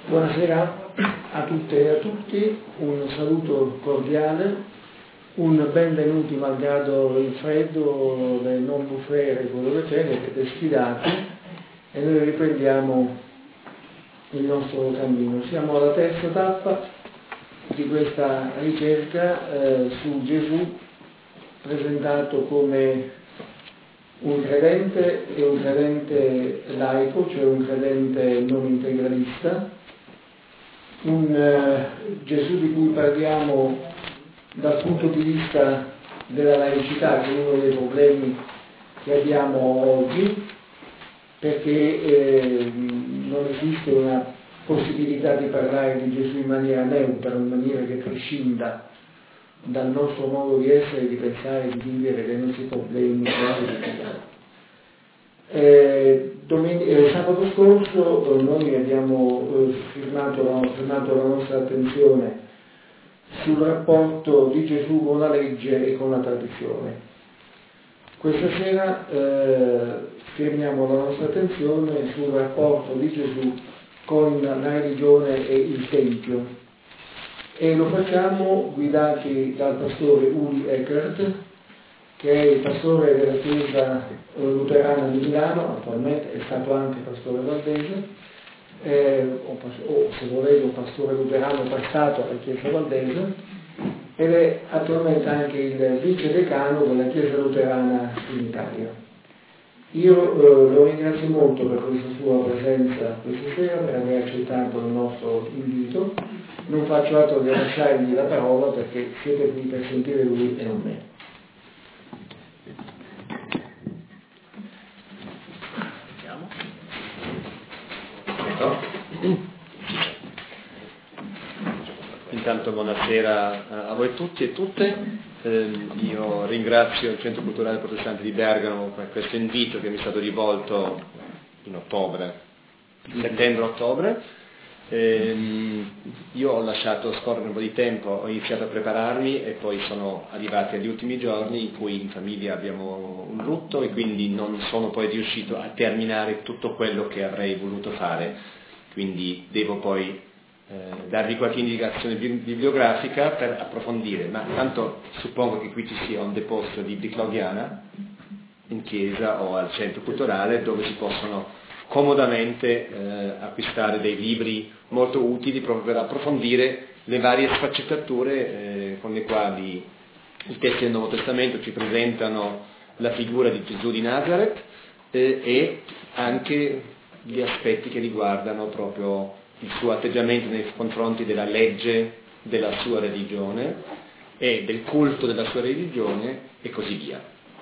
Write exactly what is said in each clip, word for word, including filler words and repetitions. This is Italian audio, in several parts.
Buonasera a tutte e a tutti, un saluto cordiale, un benvenuti malgrado il freddo, le non bufere, quello che c'è, siete sfidati e noi riprendiamo il nostro cammino. Siamo alla terza tappa di questa ricerca eh, su Gesù presentato come un credente e un credente laico, cioè un credente non integralista, un uh, Gesù di cui parliamo dal punto di vista della laicità, che è uno dei problemi che abbiamo oggi, perché eh, non esiste una possibilità di parlare di Gesù in maniera neutra, in maniera che prescinda dal nostro modo di essere, di pensare, di vivere, dei nostri problemi. Eh, domen- eh, sabato scorso eh, noi abbiamo eh, firmato, firmato la nostra attenzione sul rapporto di Gesù con la legge e con la tradizione. Questa sera eh, firmiamo la nostra attenzione sul rapporto di Gesù con la religione e il Tempio e lo facciamo guidati dal pastore Uli Eckert, che è il pastore della Chiesa luterana di Milano, attualmente è stato anche pastore valdese, eh, o, o se volete un pastore luterano passato alla Chiesa valdese, ed è attualmente anche il vice decano della Chiesa luterana in Italia. Io eh, lo ringrazio molto per questa sua presenza questa sera, per aver accettato il nostro invito. Non faccio altro che lasciargli la parola perché siete qui per sentire lui e non me. Intanto buonasera a voi tutti e tutte, eh, io ringrazio il Centro Culturale Protestante di Bergamo per questo invito che mi è stato rivolto in ottobre, settembre-ottobre. Eh, io ho lasciato scorrere un po' di tempo, ho iniziato a prepararmi e poi sono arrivati agli ultimi giorni in cui in famiglia abbiamo un lutto e quindi non sono poi riuscito a terminare tutto quello che avrei voluto fare, quindi devo poi Eh, darvi qualche indicazione bibliografica per approfondire, ma tanto suppongo che qui ci sia un deposito di Biclaudiana in chiesa o al centro culturale dove si possono comodamente eh, acquistare dei libri molto utili proprio per approfondire le varie sfaccettature eh, con le quali i testi del Nuovo Testamento ci presentano la figura di Gesù di Nazareth eh, e anche gli aspetti che riguardano proprio il suo atteggiamento nei confronti della legge della sua religione e del culto della sua religione e così via.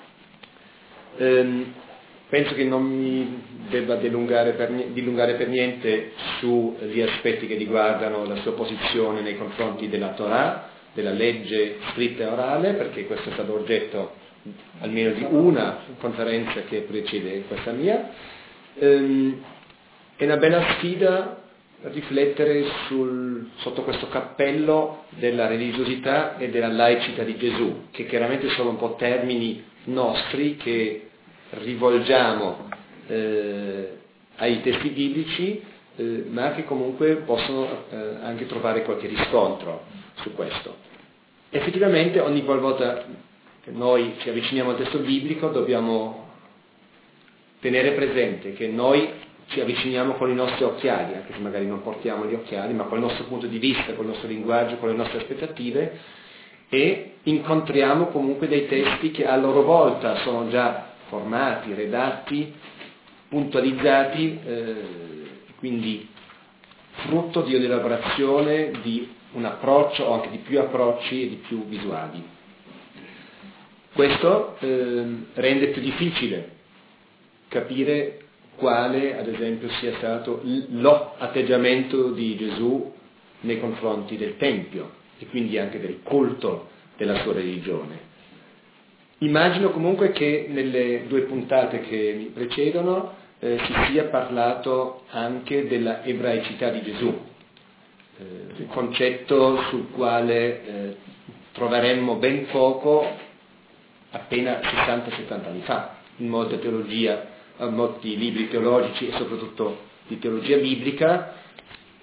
Ehm, penso che non mi debba dilungare per, dilungare per niente sugli aspetti che riguardano la sua posizione nei confronti della Torah, della legge scritta e orale, perché questo è stato oggetto almeno di una conferenza che precede questa mia. Ehm, è una bella sfida riflettere sul, sotto questo cappello della religiosità e della laicità di Gesù, che chiaramente sono un po' termini nostri che rivolgiamo eh, ai testi biblici, eh, ma che comunque possono eh, anche trovare qualche riscontro su questo. Effettivamente ogni volta che noi ci avviciniamo al testo biblico dobbiamo tenere presente che noi ci avviciniamo con i nostri occhiali, anche se magari non portiamo gli occhiali, ma con il nostro punto di vista, con il nostro linguaggio, con le nostre aspettative, e incontriamo comunque dei testi che a loro volta sono già formati, redatti, puntualizzati, eh, quindi frutto di un'elaborazione, di un approccio o anche di più approcci e di più visuali. Questo eh, rende più difficile capire quale, ad esempio, sia stato l'atteggiamento di Gesù nei confronti del Tempio e quindi anche del culto della sua religione. Immagino comunque che nelle due puntate che mi precedono eh, si sia parlato anche della ebraicità di Gesù, eh, un concetto sul quale eh, troveremmo ben poco appena sessanta settanta anni fa in molta teologia, a molti libri teologici e soprattutto di teologia biblica,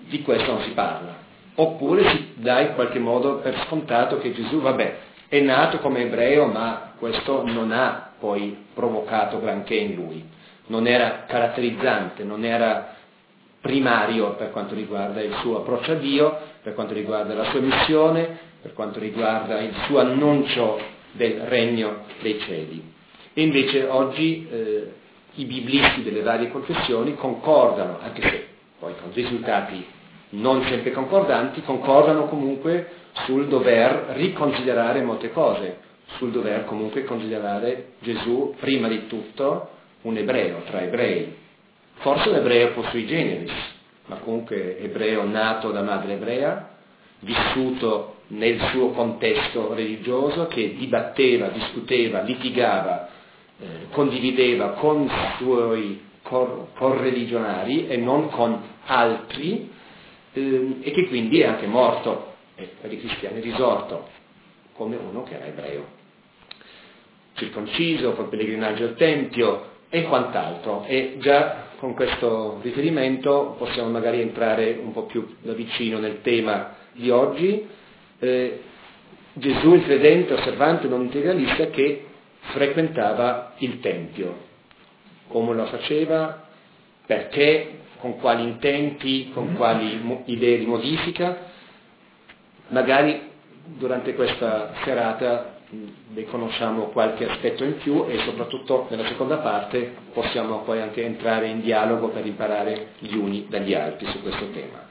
di questo non si parla. Oppure si dà in qualche modo per scontato che Gesù, vabbè, è nato come ebreo, ma questo non ha poi provocato granché in lui, non era caratterizzante, non era primario per quanto riguarda il suo approccio a Dio, per quanto riguarda la sua missione, per quanto riguarda il suo annuncio del regno dei cieli. E invece oggi eh, i biblisti delle varie confessioni concordano, anche se poi con risultati non sempre concordanti, concordano comunque sul dover riconsiderare molte cose, sul dover comunque considerare Gesù prima di tutto un ebreo, tra ebrei. Forse un ebreo po' sui generis, ma comunque ebreo nato da madre ebrea, vissuto nel suo contesto religioso, che dibatteva, discuteva, litigava, eh, condivideva con i suoi cor- correligionari e non con altri, eh, e che quindi è anche morto, e per i cristiani risorto, come uno che era ebreo, circonciso, col pellegrinaggio al Tempio e quant'altro. E già con questo riferimento possiamo magari entrare un po' più da vicino nel tema di oggi. Eh, Gesù, il credente, osservante, non integralista, che frequentava il Tempio. Come lo faceva? Perché? Con quali intenti? Con quali mo- idee di modifica? Magari durante questa serata ne conosciamo qualche aspetto in più e soprattutto nella seconda parte possiamo poi anche entrare in dialogo per imparare gli uni dagli altri su questo tema.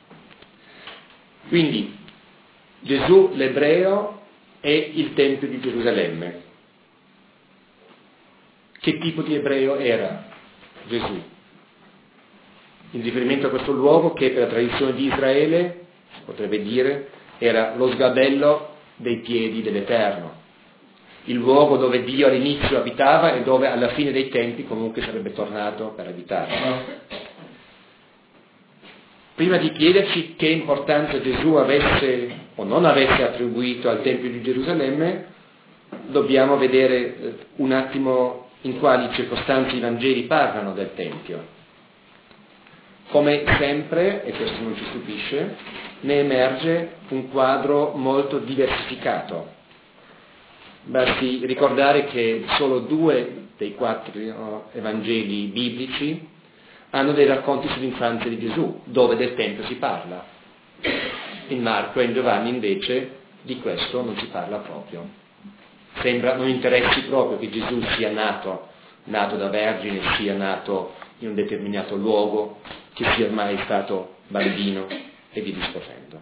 Quindi Gesù l'ebreo e il Tempio di Gerusalemme. Che tipo di ebreo era Gesù? In riferimento a questo luogo che per la tradizione di Israele, si potrebbe dire, era lo sgabello dei piedi dell'Eterno, il luogo dove Dio all'inizio abitava e dove alla fine dei tempi comunque sarebbe tornato per abitare. Prima di chiederci che importanza Gesù avesse o non avesse attribuito al Tempio di Gerusalemme, dobbiamo vedere un attimo in quali circostanze i Vangeli parlano del Tempio. Come sempre, e questo non ci stupisce, ne emerge un quadro molto diversificato. Basti ricordare che solo due dei quattro Evangeli biblici hanno dei racconti sull'infanzia di Gesù, dove del Tempio si parla. In Marco e in Giovanni invece di questo non si parla proprio. Sembra non interessi proprio che Gesù sia nato, nato da vergine, sia nato in un determinato luogo, che sia mai stato bambino e via discorrendo.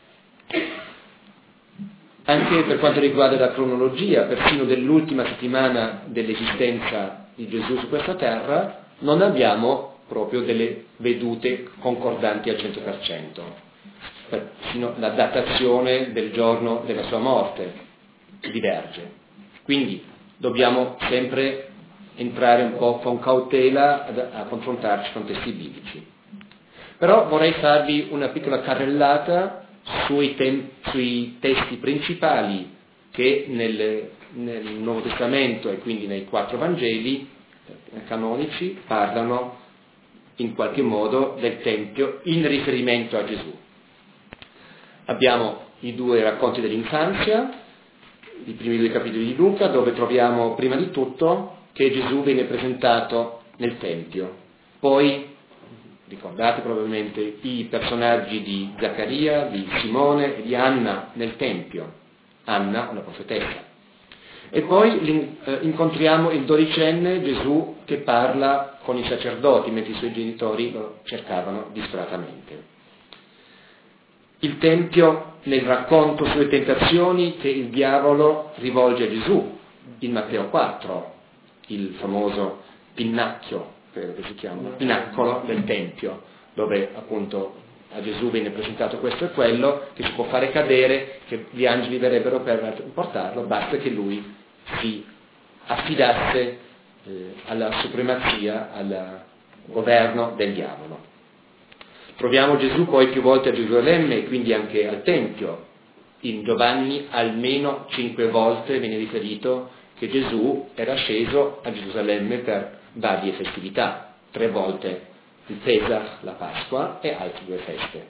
Anche per quanto riguarda la cronologia, persino dell'ultima settimana dell'esistenza di Gesù su questa terra, non abbiamo proprio delle vedute concordanti al cento per cento. Persino la datazione del giorno della sua morte diverge. Quindi dobbiamo sempre entrare un po' con cautela a, a confrontarci con testi biblici. Però vorrei farvi una piccola carrellata sui, tem- sui testi principali che nel, nel Nuovo Testamento e quindi nei quattro Vangeli canonici parlano in qualche modo del Tempio in riferimento a Gesù. Abbiamo i due racconti dell'infanzia, i primi due capitoli di Luca, dove troviamo prima di tutto che Gesù viene presentato nel Tempio. Poi ricordate probabilmente i personaggi di Zaccaria, di Simone e di Anna nel Tempio, Anna una profetessa. E poi eh, incontriamo il dodicenne Gesù che parla con i sacerdoti mentre i suoi genitori lo cercavano disperatamente. Il Tempio nel racconto sulle tentazioni che il diavolo rivolge a Gesù, in Matteo quattro, il famoso pinnacchio, credo che si chiama, pinnacolo del Tempio, dove appunto a Gesù viene presentato questo e quello, che si può fare cadere, che gli angeli verrebbero per portarlo, basta che lui si affidasse eh, alla supremazia, al governo del diavolo. Troviamo Gesù poi più volte a Gerusalemme e quindi anche al Tempio. In Giovanni almeno cinque volte viene riferito che Gesù era sceso a Gerusalemme per varie festività, tre volte il Pesach, la Pasqua e altre due feste.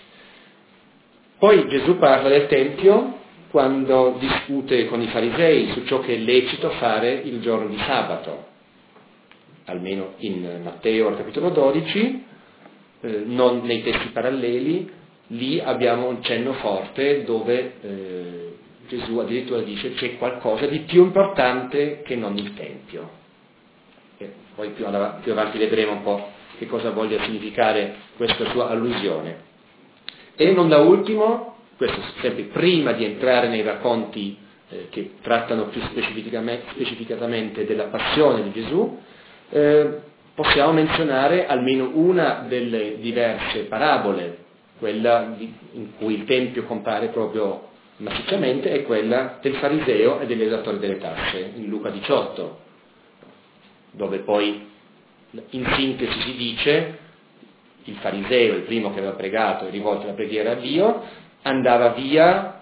Poi Gesù parla del Tempio quando discute con i farisei su ciò che è lecito fare il giorno di sabato, almeno in Matteo al capitolo dodici, eh, non nei testi paralleli. Lì abbiamo un cenno forte dove eh, Gesù addirittura dice c'è qualcosa di più importante che non il Tempio. E poi più, alla, più avanti vedremo un po' che cosa voglia significare questa sua allusione. E non da ultimo, questo sempre prima di entrare nei racconti eh, che trattano più specificamente, specificatamente della passione di Gesù, eh, possiamo menzionare almeno una delle diverse parabole, quella di, in cui il Tempio compare proprio massicciamente, è quella del fariseo e dell'esattore delle tasse, in Luca diciotto, dove poi in sintesi si dice il fariseo, il primo che aveva pregato e rivolto la preghiera a Dio, andava via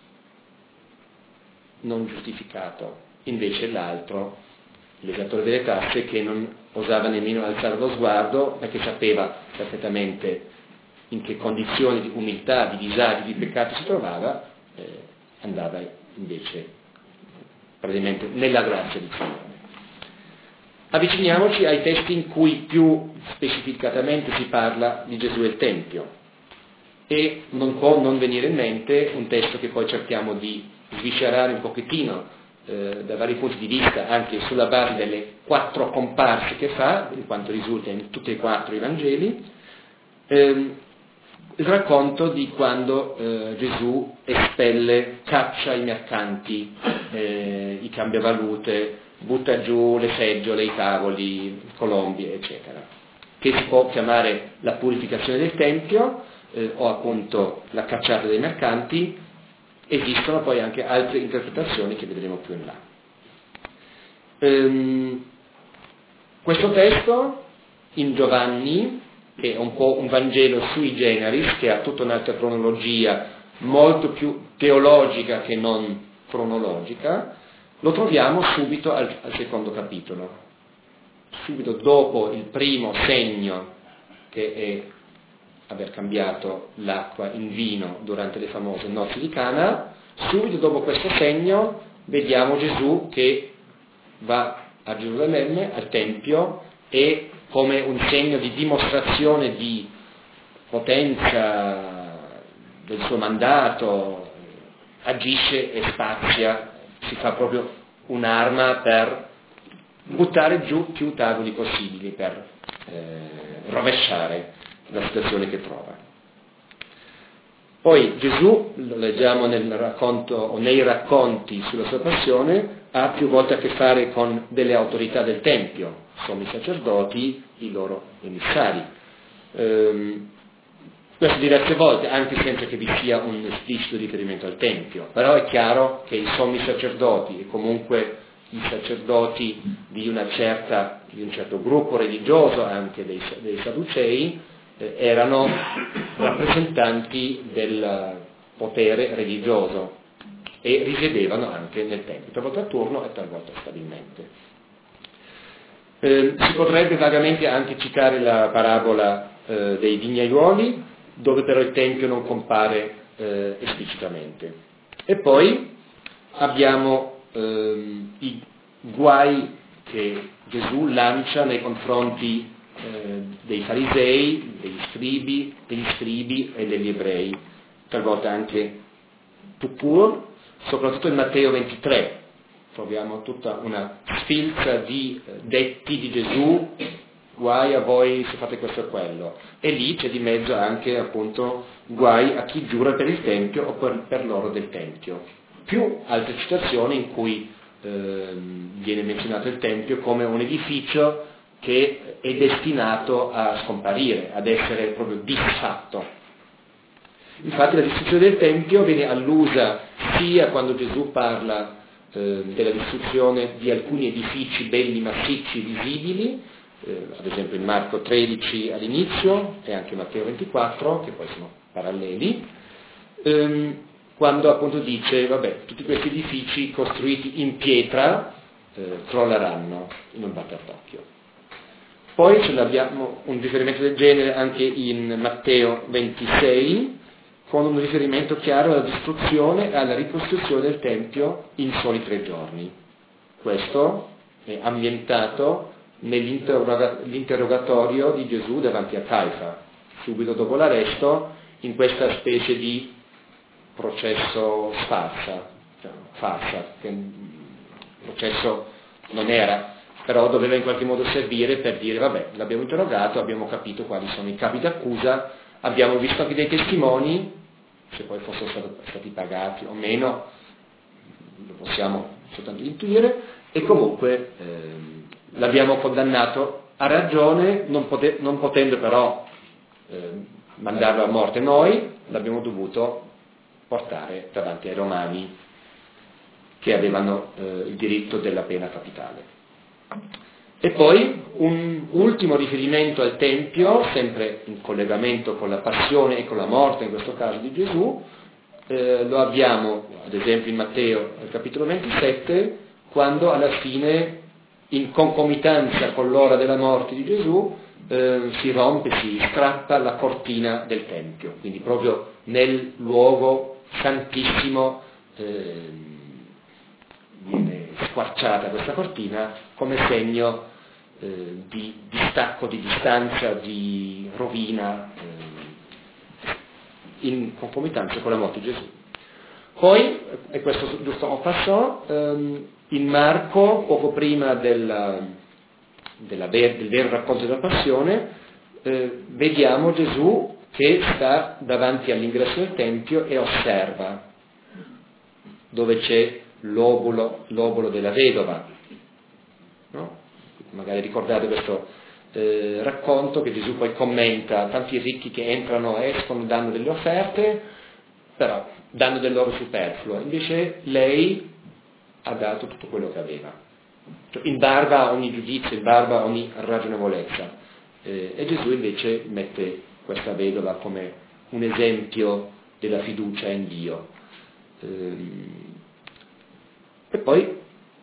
non giustificato, invece l'altro, l'esattore delle tasse, che non osava nemmeno alzare lo sguardo perché sapeva perfettamente in che condizioni di umiltà, di disagio, di peccato si trovava, eh, andava invece praticamente nella grazia di Dio. Avviciniamoci ai testi in cui più specificatamente si parla di Gesù e il Tempio, e non può non venire in mente un testo che poi cerchiamo di sviscerare un pochettino eh, da vari punti di vista, anche sulla base delle quattro comparse che fa, in quanto risulta in tutti e quattro i Vangeli, ehm, il racconto di quando eh, Gesù espelle, caccia i mercanti, eh, i cambiavalute, butta giù le seggiole, i tavoli, i colombi, eccetera, che si può chiamare la purificazione del Tempio eh, o appunto la cacciata dei mercanti. Esistono poi anche altre interpretazioni che vedremo più in là. Ehm, questo testo in Giovanni, che è un po' un Vangelo sui generis, che ha tutta un'altra cronologia molto più teologica che non cronologica, lo troviamo subito al, al secondo capitolo, subito dopo il primo segno, che è aver cambiato l'acqua in vino durante le famose nozze di Cana. Subito dopo questo segno vediamo Gesù che va a Gerusalemme, al Tempio, e come un segno di dimostrazione di potenza del suo mandato agisce e spazia, si fa proprio un'arma per buttare giù più tavoli possibili, per eh, rovesciare la situazione che trova. Poi Gesù, lo leggiamo nel racconto, o nei racconti sulla sua passione, ha più volte a che fare con delle autorità del Tempio, sommi sacerdoti, i loro emissari. Ehm, questo diverse volte, anche senza che vi sia un esplicito riferimento al Tempio, però è chiaro che i sommi sacerdoti e comunque i sacerdoti di una certa, di un certo gruppo religioso, anche dei, dei Sadducei, eh, erano rappresentanti del potere religioso e risiedevano anche nel Tempio, talvolta a turno e talvolta stabilmente. Eh, si potrebbe vagamente anche citare la parabola eh, dei vignaiuoli, dove però il Tempio non compare eh, esplicitamente. E poi abbiamo ehm, i guai che Gesù lancia nei confronti eh, dei farisei, degli scribi, degli scribi e degli ebrei, talvolta anche tout court, soprattutto in Matteo ventitré. Troviamo tutta una sfilza di detti di Gesù, guai a voi se fate questo e quello, e lì c'è di mezzo anche appunto guai a chi giura per il Tempio o per, per l'oro del Tempio, più altre citazioni in cui eh, viene menzionato il Tempio come un edificio che è destinato a scomparire, ad essere proprio disfatto. Infatti la distruzione del Tempio viene allusa sia quando Gesù parla eh, della distruzione di alcuni edifici belli, massicci, visibili, eh, ad esempio in Marco tredici all'inizio e anche Matteo ventiquattro, che poi sono paralleli, ehm, quando appunto dice, vabbè, tutti questi edifici costruiti in pietra eh, crolleranno in un batter d'occhio. Poi ce l'abbiamo un riferimento del genere anche in Matteo ventisei, con un riferimento chiaro alla distruzione e alla ricostruzione del Tempio in soli tre giorni. Questo è ambientato nell'interrogatorio di Gesù davanti a Caifa, subito dopo l'arresto, in questa specie di processo farsa, cioè, farsa, che il processo non era, però doveva in qualche modo servire per dire vabbè, l'abbiamo interrogato, abbiamo capito quali sono i capi d'accusa, abbiamo visto anche dei testimoni, se poi fossero stati pagati o meno, lo possiamo soltanto intuire, e comunque ehm, l'abbiamo condannato a ragione, non, pote- non potendo però ehm, mandarlo a morte noi, l'abbiamo dovuto portare davanti ai romani che avevano eh, il diritto della pena capitale. E poi un ultimo riferimento al Tempio, sempre in collegamento con la passione e con la morte, in questo caso di Gesù, eh, lo abbiamo ad esempio in Matteo al capitolo ventisette, quando alla fine, in concomitanza con l'ora della morte di Gesù, eh, si rompe, si strappa la cortina del Tempio, quindi proprio nel luogo santissimo eh, viene squarciata questa cortina come segno eh, di distacco, di distanza, di rovina eh, in concomitanza con la morte di Gesù. Poi, e questo giusto en passant, ehm, in Marco, poco prima della, della ver- del vero racconto della passione, eh, vediamo Gesù che sta davanti all'ingresso del Tempio e osserva dove c'è l'obolo, l'obolo della vedova, no? Magari ricordate questo eh, racconto che Gesù poi commenta tanti ricchi che entrano e escono, danno delle offerte, però danno del loro superfluo, invece lei ha dato tutto quello che aveva, cioè, in barba a ogni giudizio, in barba a ogni ragionevolezza, eh, e Gesù invece mette questa vedova come un esempio della fiducia in Dio. Ehm, E poi,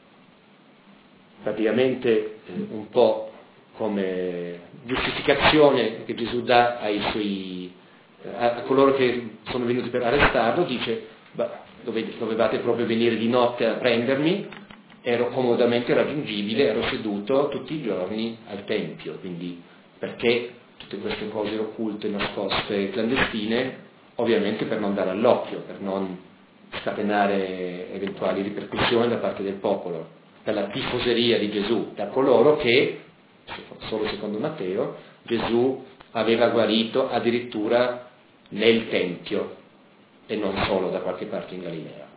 praticamente eh, un po' come giustificazione che Gesù dà ai suoi, a, a coloro che sono venuti per arrestarlo, dice, dove, dovevate proprio venire di notte a prendermi, ero comodamente raggiungibile, ero seduto tutti i giorni al Tempio, quindi perché tutte queste cose occulte, nascoste, clandestine? Ovviamente per non dare all'occhio, per non scatenare eventuali ripercussioni da parte del popolo, per la tifoseria di Gesù, da coloro che, solo secondo Matteo, Gesù aveva guarito addirittura nel Tempio e non solo da qualche parte in Galilea.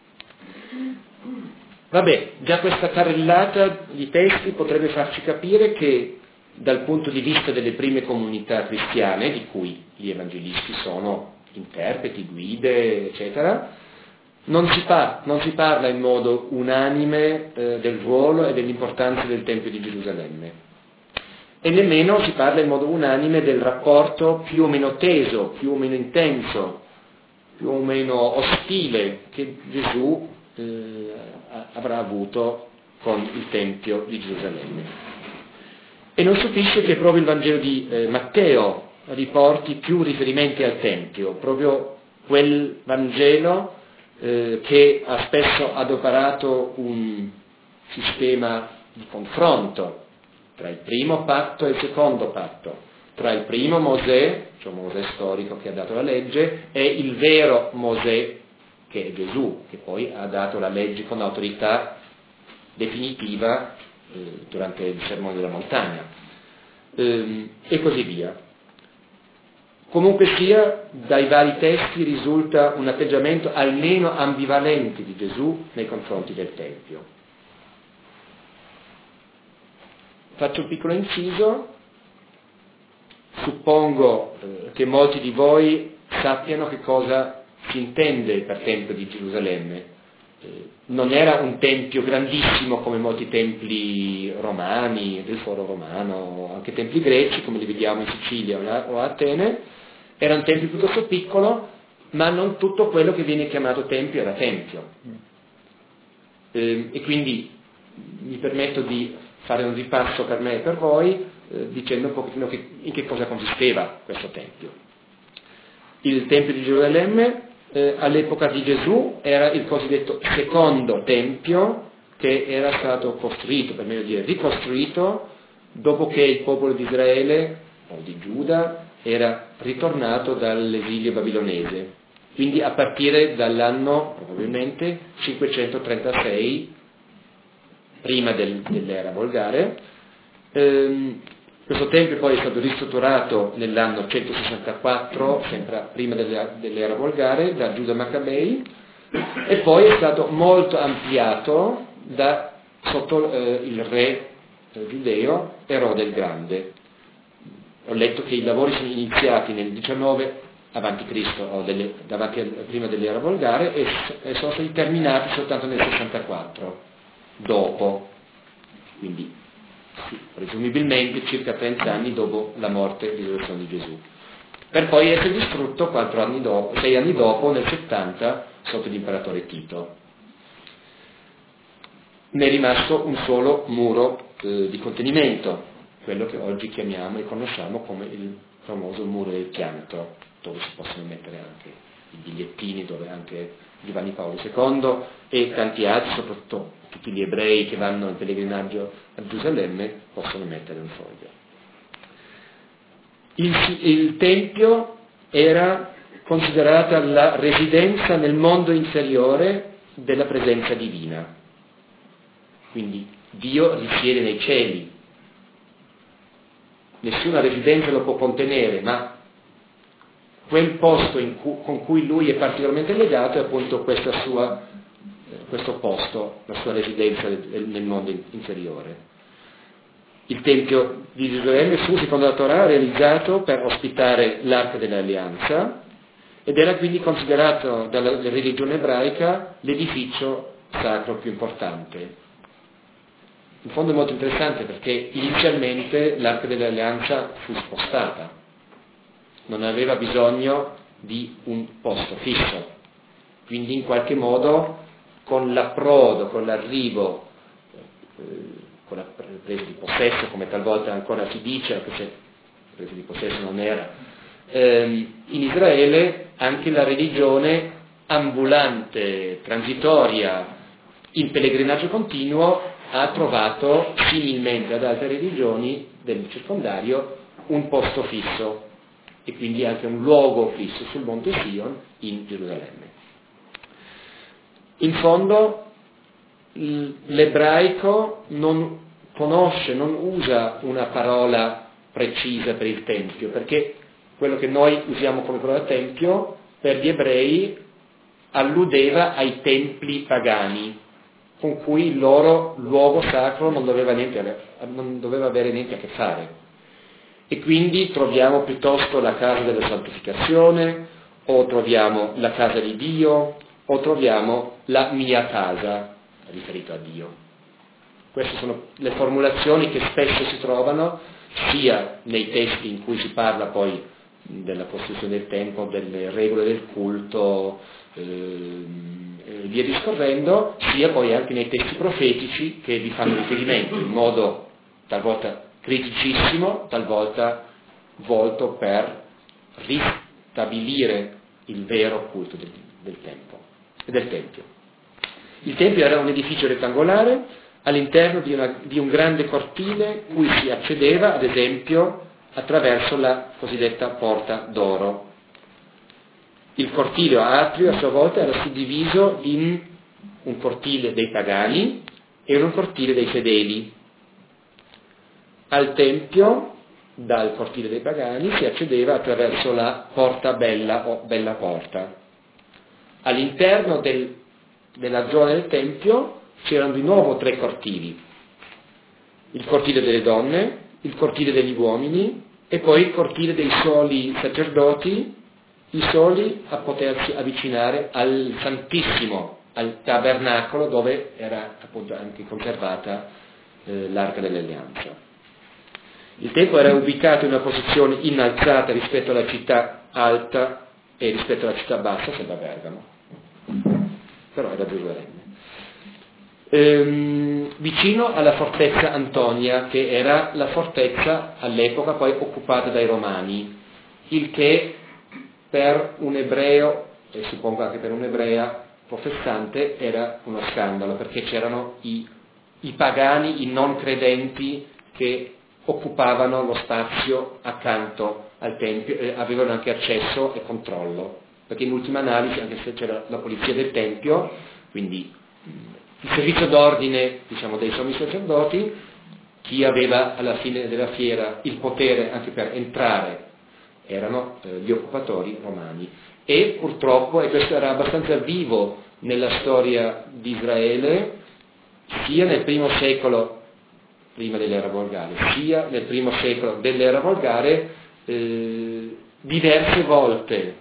Vabbè, già questa carrellata di testi potrebbe farci capire che dal punto di vista delle prime comunità cristiane, di cui gli evangelisti sono interpreti, guide, eccetera, Non si, par- non si parla in modo unanime eh, del ruolo e dell'importanza del Tempio di Gerusalemme, e nemmeno si parla in modo unanime del rapporto più o meno teso, più o meno intenso, più o meno ostile che Gesù eh, avrà avuto con il Tempio di Gerusalemme. E non stupisce che proprio il Vangelo di eh, Matteo riporti più riferimenti al Tempio, proprio quel Vangelo Eh, che ha spesso adoperato un sistema di confronto tra il primo patto e il secondo patto, tra il primo Mosè, cioè Mosè storico che ha dato la legge, e il vero Mosè che è Gesù, che poi ha dato la legge con autorità definitiva eh, durante il sermone della montagna, ehm, e così via. Comunque sia, dai vari testi risulta un atteggiamento almeno ambivalente di Gesù nei confronti del Tempio. Faccio un piccolo inciso, suppongo eh, che molti di voi sappiano che cosa si intende per Tempio di Gerusalemme. Eh, non era un tempio grandissimo come molti templi romani, del foro romano, anche templi greci come li vediamo in Sicilia o a Atene. Era un tempio piuttosto piccolo, ma non tutto quello che viene chiamato tempio era tempio. Eh, e quindi mi permetto di fare un ripasso per me e per voi eh, dicendo un pochettino che, in che cosa consisteva questo Tempio. Il Tempio di Gerusalemme eh, all'epoca di Gesù era il cosiddetto secondo Tempio, che era stato costruito, per meglio dire ricostruito, dopo che il popolo di Israele o di Giuda era ritornato dall'esilio babilonese, quindi a partire dall'anno probabilmente cinquecentotrentasei prima del, dell'era volgare. Ehm, questo tempio poi è stato ristrutturato nell'anno centosessantaquattro, sempre prima dell'era, dell'era volgare, da Giuda Maccabei, e poi è stato molto ampliato da, sotto eh, il re eh, giudeo Erode il Grande. Ho letto che i lavori sono iniziati nel diciannove avanti Cristo, o delle, davanti al, prima dell'era volgare, e, e sono stati terminati soltanto nel sessantaquattro, dopo, quindi sì, presumibilmente circa trenta anni dopo la morte e risurrezione di Gesù, per poi essere distrutto quattro anni dopo, sei anni dopo, nel settanta, sotto l'imperatore Tito. Ne è rimasto un solo muro eh, di contenimento, quello che oggi chiamiamo e conosciamo come il famoso muro del chianto, dove si possono mettere anche i bigliettini, dove anche Giovanni Paolo secondo e tanti altri, soprattutto tutti gli ebrei che vanno in pellegrinaggio a Gerusalemme, possono mettere un foglio. Il, il Tempio era considerata la residenza nel mondo inferiore della presenza divina, quindi Dio risiede nei cieli. Nessuna residenza lo può contenere, ma quel posto in cui, con cui lui è particolarmente legato è appunto questa sua, eh, questo posto, la sua residenza nel mondo inferiore. Il Tempio di Gerusalemme fu, secondo la Torah, realizzato per ospitare l'Arca dell'Alleanza ed era quindi considerato dalla religione ebraica l'edificio sacro più importante. In fondo è molto interessante perché inizialmente l'Arca dell'Alleanza fu spostata, non aveva bisogno di un posto fisso, quindi in qualche modo con l'approdo, con l'arrivo, eh, con la presa di possesso, come talvolta ancora si dice, anche se presa di possesso non era, ehm, in Israele anche la religione ambulante, transitoria, in pellegrinaggio continuo, ha trovato, similmente ad altre religioni del circondario, un posto fisso e quindi anche un luogo fisso sul monte Sion in Gerusalemme. In fondo l'ebraico non conosce, non usa una parola precisa per il Tempio, perché quello che noi usiamo come parola Tempio per gli ebrei alludeva ai templi pagani, con cui il loro luogo sacro non doveva, niente, non doveva avere niente a che fare. E quindi troviamo piuttosto la casa della santificazione, o troviamo la casa di Dio, o troviamo la mia casa, riferito a Dio. Queste sono le formulazioni che spesso si trovano sia nei testi in cui si parla poi della costruzione del tempio, delle regole del culto, eh, e via discorrendo, sia poi anche nei testi profetici che vi fanno riferimento in modo talvolta criticissimo, talvolta volto per ristabilire il vero culto del, del, tempo, del Tempio. Il Tempio era un edificio rettangolare all'interno di, una, di un grande cortile cui si accedeva, ad esempio, attraverso la cosiddetta porta d'oro. Il cortile o atrio a sua volta era suddiviso in un cortile dei pagani e un cortile dei fedeli. Al Tempio, dal cortile dei pagani, si accedeva attraverso la porta bella o bella porta. All'interno del, della zona del Tempio c'erano di nuovo tre cortili: il cortile delle donne, il cortile degli uomini e poi il cortile dei soli sacerdoti, i soli a potersi avvicinare al Santissimo, al tabernacolo dove era appunto anche conservata eh, l'Arca dell'Alleanza. Il Tempio era ubicato in una posizione innalzata rispetto alla città alta e rispetto alla città bassa, sembra Bergamo, però era Gerusalemme. ehm, vicino alla fortezza Antonia, che era la fortezza all'epoca poi occupata dai Romani, il che per un ebreo, e suppongo anche per un'ebrea professante, era uno scandalo, perché c'erano i, i pagani, i non credenti che occupavano lo spazio accanto al Tempio e avevano anche accesso e controllo, perché in ultima analisi, anche se c'era la polizia del Tempio, quindi il servizio d'ordine, diciamo, dei sommi sacerdoti, chi aveva alla fine della fiera il potere anche per entrare erano eh, gli occupatori romani. E purtroppo, e questo era abbastanza vivo nella storia di Israele, sia nel primo secolo prima dell'era volgare, sia nel primo secolo dell'era volgare, eh, diverse volte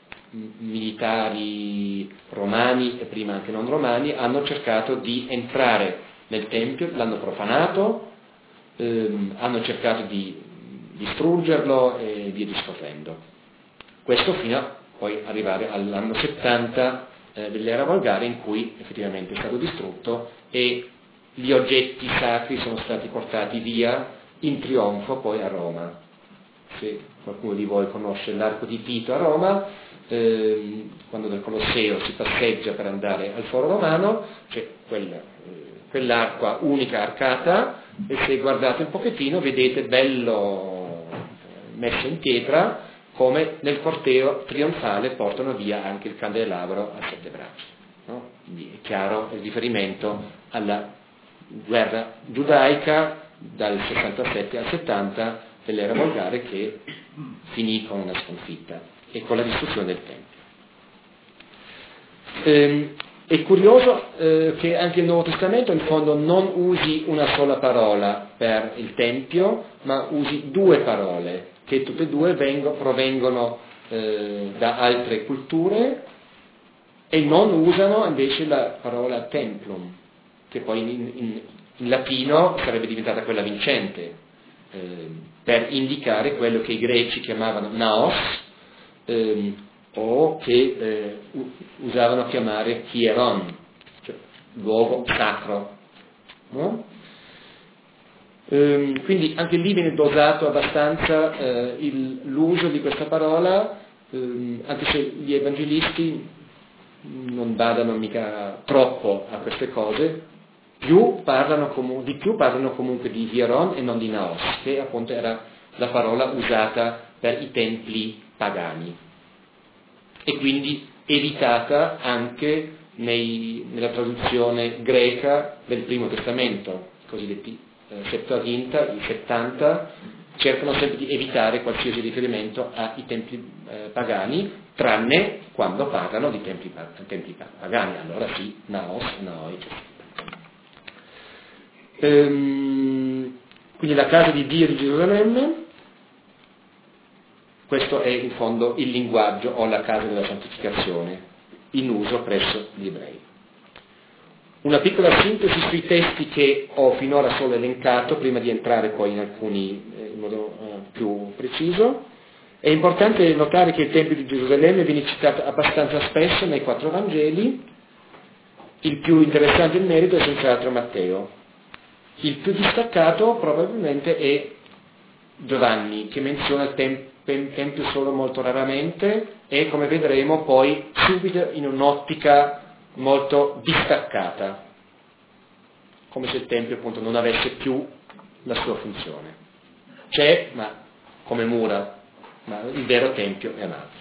militari romani e prima anche non romani hanno cercato di entrare nel Tempio, l'hanno profanato, ehm, hanno cercato di distruggerlo e via discorrendo. Questo fino a poi arrivare all'anno settanta eh, dell'era volgare, in cui effettivamente è stato distrutto e gli oggetti sacri sono stati portati via in trionfo poi a Roma. Se qualcuno di voi conosce l'Arco di Tito a Roma, ehm, quando dal Colosseo si passeggia per andare al Foro Romano, c'è quella, eh, quell'acqua unica arcata, e se guardate un pochettino vedete bello messo in pietra come nel corteo trionfale portano via anche il candelabro a sette braccia, no? Quindi è chiaro il riferimento alla guerra giudaica dal sessantasette al settanta dell'era volgare, che finì con una sconfitta e con la distruzione del Tempio. Ehm, è curioso eh, che anche il Nuovo Testamento in fondo non usi una sola parola per il Tempio, ma usi due parole, che tutte e due vengo, provengono eh, da altre culture, e non usano invece la parola templum, che poi in, in, in latino sarebbe diventata quella vincente, eh, per indicare quello che i greci chiamavano naos, eh, o che eh, usavano chiamare hieron, cioè luogo sacro, no? Ehm, quindi anche lì viene dosato abbastanza eh, il, l'uso di questa parola, ehm, anche se gli evangelisti non badano mica troppo a queste cose, più parlano comu- di più parlano comunque di hieron e non di naos, che appunto era la parola usata per i templi pagani, e quindi evitata anche nei, nella traduzione greca del Primo Testamento, i cosiddetti eh, Septuaginta, i settanta, cercano sempre di evitare qualsiasi riferimento ai templi eh, pagani, tranne quando parlano di templi, templi pagani, allora sì, naos, naoi. Ehm, quindi la casa di Dio di Gerusalemme, questo è in fondo il linguaggio o la casa della santificazione in uso presso gli ebrei. Una piccola sintesi sui testi che ho finora solo elencato, prima di entrare poi in alcuni eh, in modo eh, più preciso. È importante notare che il Tempio di Gerusalemme viene citato abbastanza spesso nei quattro Vangeli. Il più interessante in merito è senz'altro Matteo. Il più distaccato probabilmente è Giovanni, che menziona il Tempio Tempio solo molto raramente, e come vedremo poi subito in un'ottica molto distaccata, come se il Tempio appunto non avesse più la sua funzione. C'è, ma come mura, ma il vero Tempio è un altro.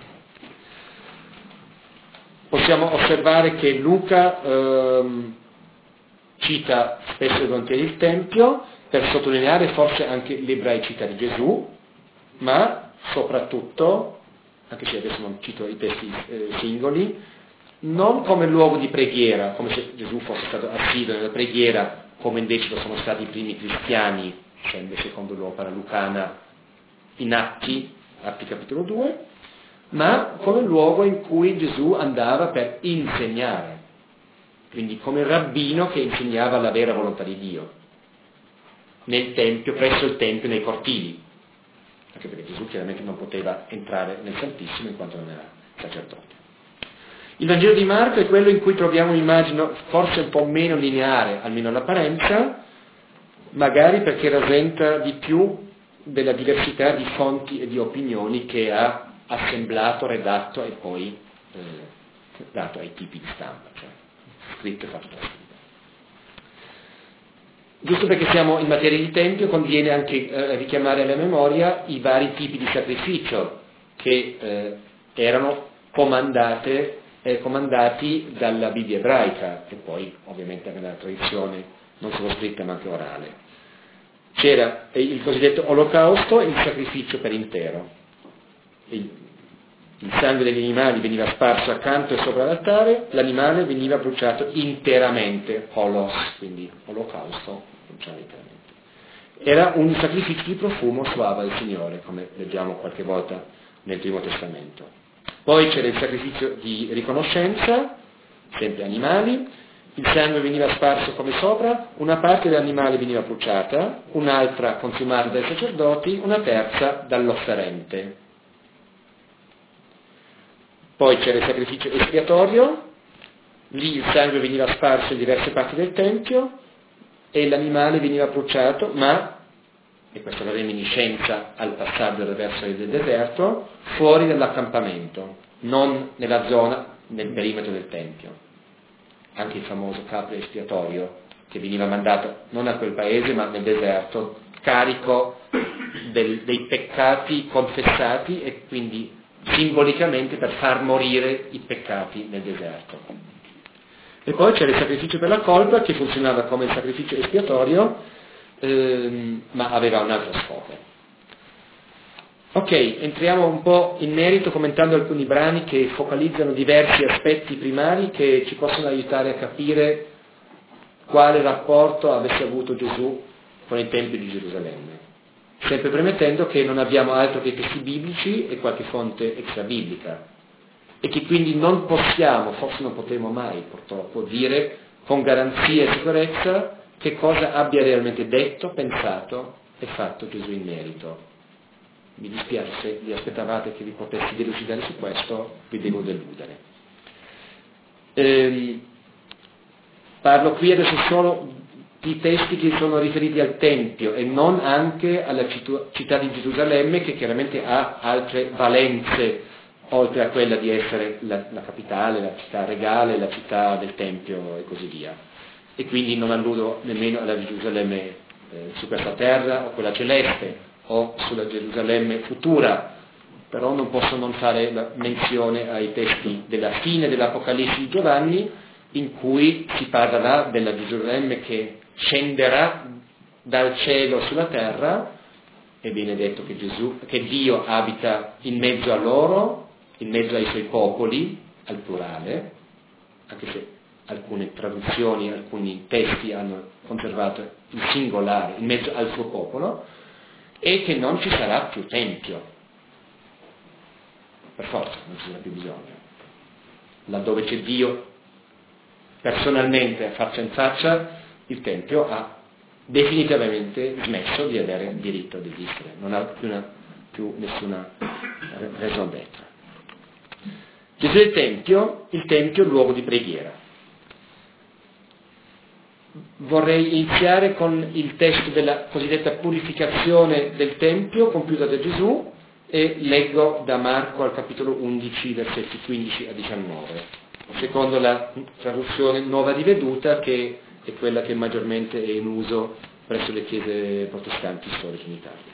Possiamo osservare che Luca ehm, cita spesso e volentieri il Tempio per sottolineare forse anche l'ebraicità di Gesù, ma soprattutto, anche se adesso non cito i testi eh, singoli, non come luogo di preghiera, come se Gesù fosse stato assiduo nella preghiera, come invece lo sono stati i primi cristiani, scende secondo l'opera lucana in Atti, Atti capitolo due, ma come luogo in cui Gesù andava per insegnare, quindi come rabbino che insegnava la vera volontà di Dio, nel Tempio, presso il Tempio, nei cortili. Anche perché Gesù chiaramente non poteva entrare nel Santissimo in quanto non era sacerdote. Il Vangelo di Marco è quello in cui troviamo un'immagine forse un po' meno lineare, almeno all'apparenza, magari perché rasenta di più della diversità di fonti e di opinioni che ha assemblato, redatto e poi eh, dato ai tipi di stampa, cioè scritto e fatto da scrivere. Giusto perché siamo in materia di tempio, conviene anche eh, richiamare alla memoria i vari tipi di sacrificio che eh, erano comandate, eh, comandati dalla Bibbia ebraica e poi ovviamente nella tradizione non solo scritta ma anche orale. C'era il cosiddetto olocausto e il sacrificio per intero. Il, il sangue degli animali veniva sparso accanto e sopra l'altare, l'animale veniva bruciato interamente, holos, quindi olocausto, bruciato interamente. Era un sacrificio di profumo suave al Signore, come leggiamo qualche volta nel Primo Testamento. Poi c'era il sacrificio di riconoscenza, sempre animali, il sangue veniva sparso come sopra, una parte dell'animale veniva bruciata, un'altra consumata dai sacerdoti, una terza dall'offerente. Poi c'era il sacrificio espiatorio, lì il sangue veniva sparso in diverse parti del Tempio e l'animale veniva bruciato, ma, e questa è la reminiscenza al passaggio verso il deserto, fuori dall'accampamento, non nella zona, nel perimetro del Tempio. Anche il famoso capro espiatorio che veniva mandato non a quel paese ma nel deserto, carico del, dei peccati confessati e quindi simbolicamente per far morire i peccati nel deserto. E poi c'era il sacrificio per la colpa che funzionava come il sacrificio espiatorio ehm, ma aveva un altro scopo. Ok, entriamo un po' in merito commentando alcuni brani che focalizzano diversi aspetti primari che ci possono aiutare a capire quale rapporto avesse avuto Gesù con il Tempio di Gerusalemme. Sempre premettendo che non abbiamo altro che i testi biblici e qualche fonte extrabiblica e che quindi non possiamo, forse non potremo mai purtroppo, dire con garanzia e sicurezza che cosa abbia realmente detto, pensato e fatto Gesù in merito. Mi dispiace se vi aspettavate che vi potessi delucidare su questo, vi devo deludere. Ehm, parlo qui adesso solo di testi che sono riferiti al Tempio e non anche alla città di Gerusalemme, che chiaramente ha altre valenze oltre a quella di essere la, la capitale, la città regale, la città del Tempio e così via. E quindi non alludo nemmeno alla Gerusalemme eh, su questa terra o quella celeste o sulla Gerusalemme futura, però non posso non fare la menzione ai testi della fine dell'Apocalisse di Giovanni, in cui si parlerà della Gerusalemme che scenderà dal cielo sulla terra, e viene detto che Gesù, che Dio abita in mezzo a loro, in mezzo ai suoi popoli, al plurale, anche se alcune traduzioni, alcuni testi hanno conservato il singolare, in mezzo al suo popolo, e che non ci sarà più tempio. Per forza, non ci sarà più bisogno. Laddove c'è Dio personalmente, faccia in faccia, il tempio ha definitivamente smesso di avere diritto ad esistere, non ha più, una, più nessuna raison d'être. Gesù è il tempio, il tempio è il luogo di preghiera. Vorrei iniziare con il testo della cosiddetta purificazione del Tempio compiuta da Gesù e leggo da Marco al capitolo undici, versetti quindici a diciannove, secondo la traduzione Nuova Riveduta, che è quella che maggiormente è in uso presso le chiese protestanti storiche in Italia.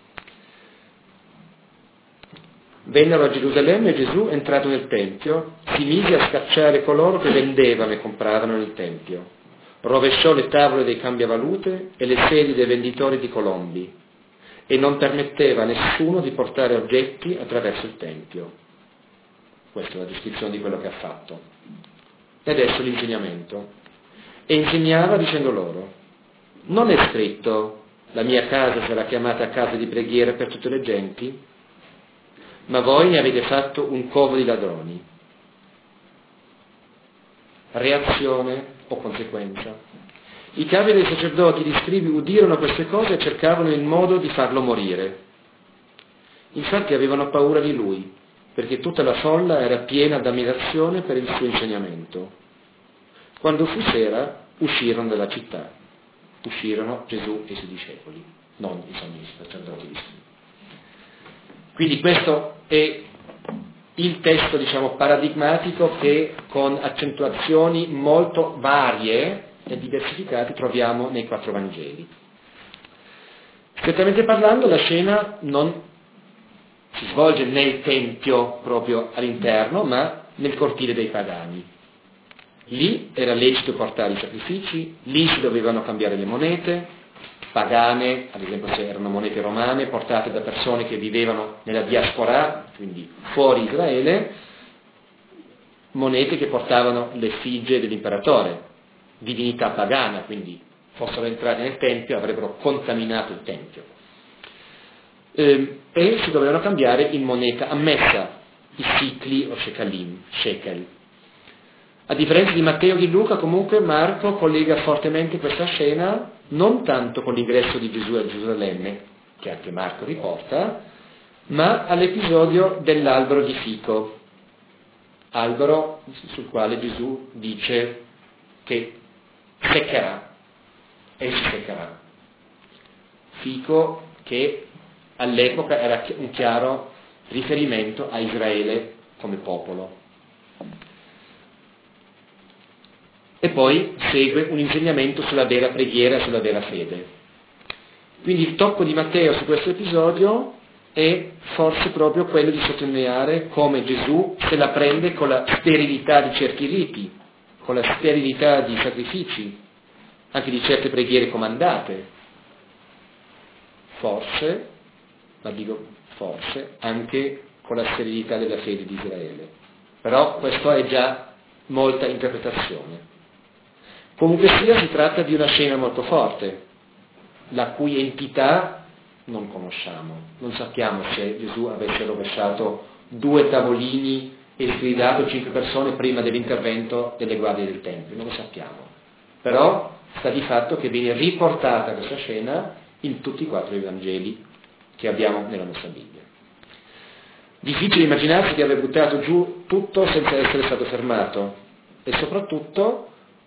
Vennero a Gerusalemme e Gesù, entrato nel Tempio, si mise a scacciare coloro che vendevano e compravano nel Tempio. Rovesciò le tavole dei cambiavalute e le sedie dei venditori di colombi e non permetteva a nessuno di portare oggetti attraverso il Tempio. Questa è la descrizione di quello che ha fatto. E adesso l'insegnamento. E insegnava dicendo loro: non è scritto la mia casa sarà chiamata casa di preghiera per tutte le genti? Ma voi ne avete fatto un covo di ladroni. Reazione o conseguenza. I capi dei sacerdoti e gli scribi udirono queste cose e cercavano il modo di farlo morire. Infatti avevano paura di lui, perché tutta la folla era piena d'ammirazione per il suo insegnamento. Quando fu sera, uscirono dalla città. Uscirono Gesù e i suoi discepoli, non i sommi sacerdoti di Sion. Quindi questo è il testo, diciamo, paradigmatico che con accentuazioni molto varie e diversificate troviamo nei quattro Vangeli. Strettamente parlando, la scena non si svolge nel Tempio proprio all'interno, ma nel cortile dei pagani. Lì era lecito portare i sacrifici, lì si dovevano cambiare le monete pagane, ad esempio se erano monete romane, portate da persone che vivevano nella diaspora, quindi fuori Israele, monete che portavano l'effigie dell'imperatore, divinità pagana, quindi fossero entrate nel Tempio avrebbero contaminato il Tempio. E, e si dovevano cambiare in moneta ammessa, i sicli o shekalim, shekel. A differenza di Matteo e di Luca, comunque Marco collega fortemente questa scena non tanto con l'ingresso di Gesù a Gerusalemme, che anche Marco riporta, ma all'episodio dell'albero di fico, albero sul quale Gesù dice che seccherà e si seccherà. Fico che all'epoca era un chiaro riferimento a Israele come popolo. E poi segue un insegnamento sulla vera preghiera e sulla vera fede. Quindi il tocco di Matteo su questo episodio è forse proprio quello di sottolineare come Gesù se la prende con la sterilità di certi riti, con la sterilità di sacrifici, anche di certe preghiere comandate. Forse, ma dico forse, anche con la sterilità della fede di Israele. Però questo è già molta interpretazione. Comunque sia, si tratta di una scena molto forte, la cui entità non conosciamo. Non sappiamo se Gesù avesse rovesciato due tavolini e sgridato cinque persone prima dell'intervento delle guardie del Tempio, non lo sappiamo. Però sta di fatto che viene riportata questa scena in tutti i quattro Vangeli che abbiamo nella nostra Bibbia. Difficile immaginarsi di aver buttato giù tutto senza essere stato fermato, e soprattutto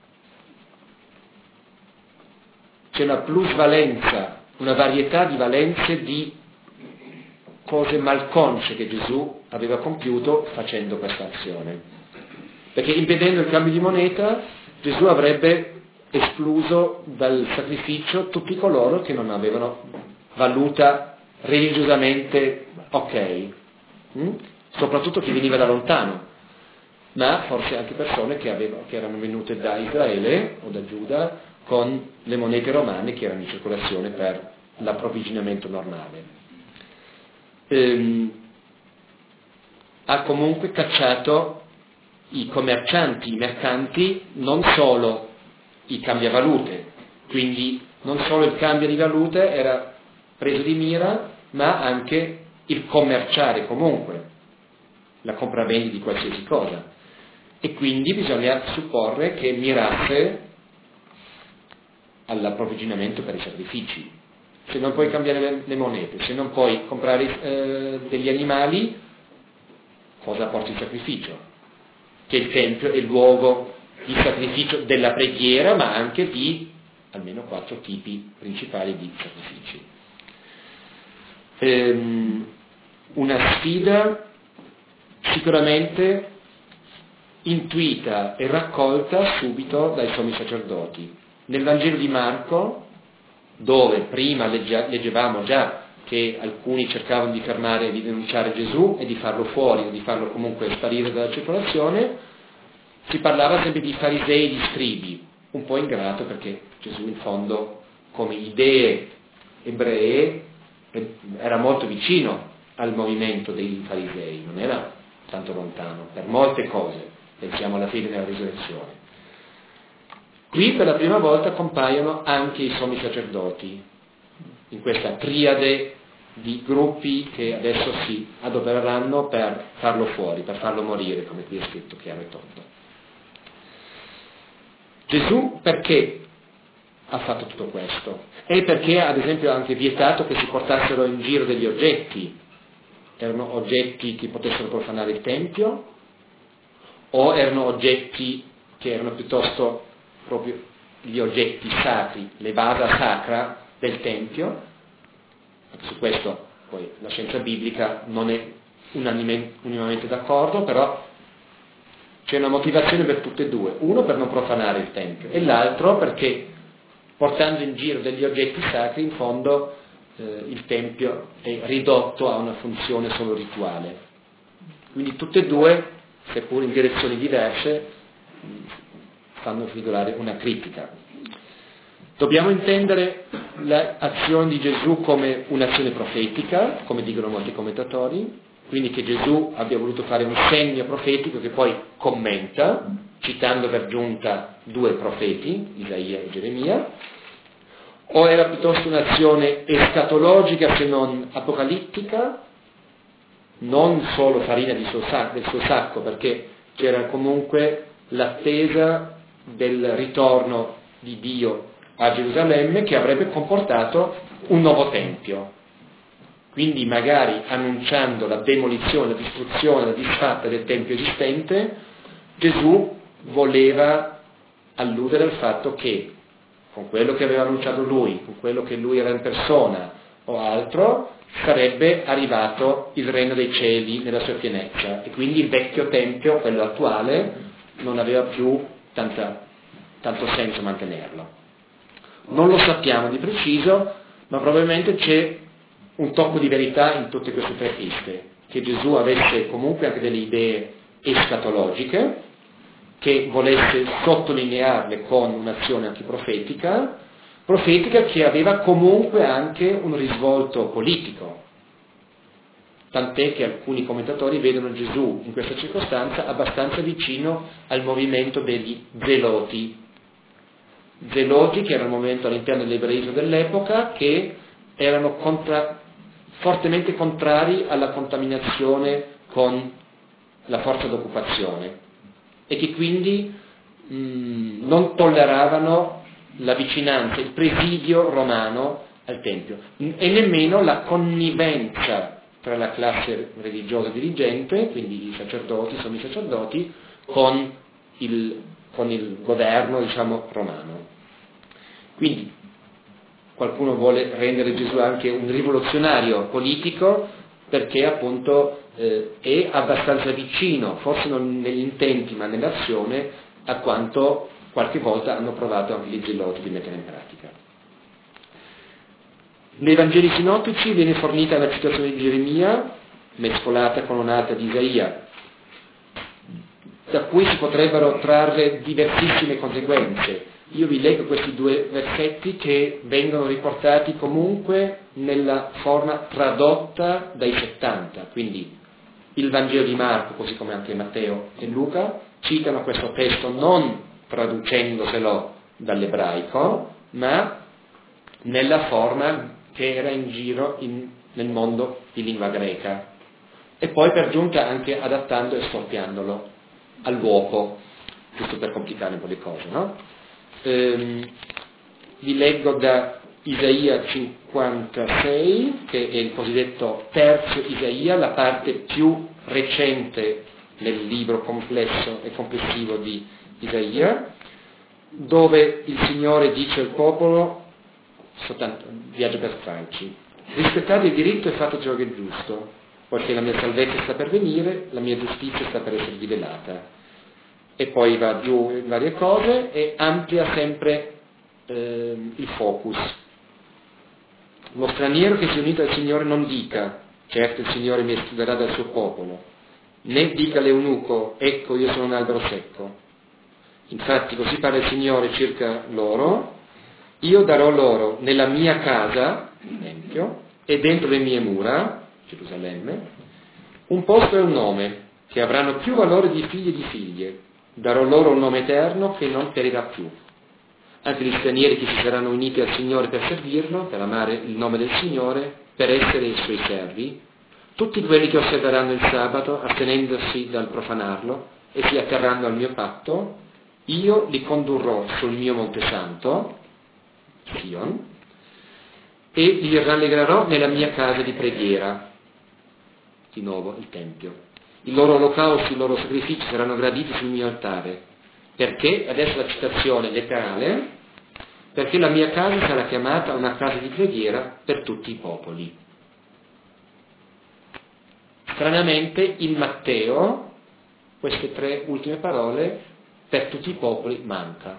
c'è una plusvalenza, una varietà di valenze di cose malconce che Gesù aveva compiuto facendo questa azione. Perché impedendo il cambio di moneta, Gesù avrebbe escluso dal sacrificio tutti coloro che non avevano valuta religiosamente ok, mm? soprattutto chi veniva da lontano, ma forse anche persone che, avevano, che erano venute da Israele o da Giuda con le monete romane che erano in circolazione per l'approvvigionamento normale. Ehm, ha comunque cacciato i commercianti, i mercanti, non solo i cambiavalute, quindi non solo il cambio di valute era preso di mira, ma anche il commerciare comunque, la compravendita di qualsiasi cosa. E quindi bisogna supporre che mirasse all'approvvigionamento per i sacrifici. Se non puoi cambiare le, le monete, se non puoi comprare eh, degli animali, cosa porti il sacrificio? Che il Tempio è il luogo di sacrificio della preghiera, ma anche di almeno quattro tipi principali di sacrifici. Ehm, una sfida sicuramente intuita e raccolta subito dai sommi sacerdoti. Nel Vangelo di Marco, dove prima legge, leggevamo già che alcuni cercavano di fermare e di denunciare Gesù e di farlo fuori o di farlo comunque sparire dalla circolazione, si parlava sempre di farisei e di scribi, un po' ingrato perché Gesù in fondo come idee ebree era molto vicino al movimento dei farisei, non era tanto lontano per molte cose, pensiamo alla fede nella risurrezione. Qui per la prima volta compaiono anche i sommi sacerdoti, in questa triade di gruppi che adesso si adopereranno per farlo fuori, per farlo morire, come qui è scritto chiaro e tondo. Gesù perché ha fatto tutto questo? E perché ad esempio ha anche vietato che si portassero in giro degli oggetti, erano oggetti che potessero profanare il Tempio, o erano oggetti che erano piuttosto proprio gli oggetti sacri, le vasa sacra del Tempio. Su questo poi la scienza biblica non è unanime, unanimemente d'accordo, però c'è una motivazione per tutte e due, uno per non profanare il Tempio e l'altro perché portando in giro degli oggetti sacri in fondo eh, il Tempio è ridotto a una funzione solo rituale. Quindi tutte e due, seppur in direzioni diverse, fanno figurare una critica. Dobbiamo intendere l'azione di Gesù come un'azione profetica, come dicono molti commentatori, quindi che Gesù abbia voluto fare un segno profetico che poi commenta, citando per giunta due profeti, Isaia e Geremia, o era piuttosto un'azione escatologica se non apocalittica, non solo farina di suo sacco, del suo sacco, perché c'era comunque l'attesa del ritorno di Dio a Gerusalemme che avrebbe comportato un nuovo Tempio. Quindi magari annunciando la demolizione, la distruzione, la disfatta del Tempio esistente, Gesù voleva alludere al fatto che con quello che aveva annunciato lui, con quello che lui era in persona o altro, sarebbe arrivato il regno dei cieli nella sua pienezza e quindi il vecchio Tempio, quello attuale, non aveva più tanta, tanto senso mantenerlo. Non lo sappiamo di preciso, ma probabilmente c'è un tocco di verità in tutte queste tre piste, che Gesù avesse comunque anche delle idee escatologiche, che volesse sottolinearle con un'azione antiprofetica, profetica che aveva comunque anche un risvolto politico, tant'è che alcuni commentatori vedono Gesù in questa circostanza abbastanza vicino al movimento degli zeloti, zeloti che era un movimento all'interno dell'ebraismo dell'epoca che erano contra, fortemente contrari alla contaminazione con la forza d'occupazione e che quindi mh, non tolleravano la vicinanza, il presidio romano al Tempio e nemmeno la connivenza tra la classe religiosa dirigente, quindi i sacerdoti, i sommi sacerdoti, con il, con il governo, diciamo, romano. Quindi qualcuno vuole rendere Gesù anche un rivoluzionario politico perché appunto eh, è abbastanza vicino, forse non negli intenti ma nell'azione, a quanto qualche volta hanno provato anche gli zeloti di mettere in pratica. Nei Vangeli sinottici viene fornita la citazione di Geremia, mescolata con un'altra di Isaia, da cui si potrebbero trarre diversissime conseguenze. Io vi leggo questi due versetti che vengono riportati comunque nella forma tradotta dai settanta, quindi il Vangelo di Marco, così come anche Matteo e Luca, citano questo testo non traducendoselo dall'ebraico, ma nella forma che era in giro in, nel mondo di lingua greca, e poi per giunta anche adattando e storpiandolo all'uopo, giusto per complicare un po' le cose, no? Ehm, vi leggo da Isaia cinquantasei, che è il cosiddetto terzo Isaia, la parte più recente nel libro complesso e complessivo di Isaia, dove il Signore dice al popolo, soltanto viaggio per stralci, rispettate il diritto e fate ciò che è giusto, poiché la mia salvezza sta per venire, la mia giustizia sta per essere rivelata. E poi va giù in varie cose e amplia sempre eh, il focus. Lo straniero che si è unito al Signore non dica, certo il Signore mi escluderà dal suo popolo, né dica l'eunuco, ecco io sono un albero secco. Infatti così parla il Signore circa loro, io darò loro nella mia casa, il Tempio, e dentro le mie mura, Gerusalemme, un posto e un nome, che avranno più valore di figli e di figlie. Darò loro un nome eterno che non perirà più. Anche gli stranieri che si saranno uniti al Signore per servirlo, per amare il nome del Signore, per essere i suoi servi, tutti quelli che osserveranno il sabato, astenendosi dal profanarlo, e si atterranno al mio patto, io li condurrò sul mio monte santo, Sion, e li rallegrerò nella mia casa di preghiera. di nuovo il Tempio. I loro olocausti, i loro sacrifici saranno graditi sul mio altare. Perché? Adesso la citazione letterale, perché la mia casa sarà chiamata una casa di preghiera per tutti i popoli. Stranamente in Matteo queste tre ultime parole per tutti i popoli manca.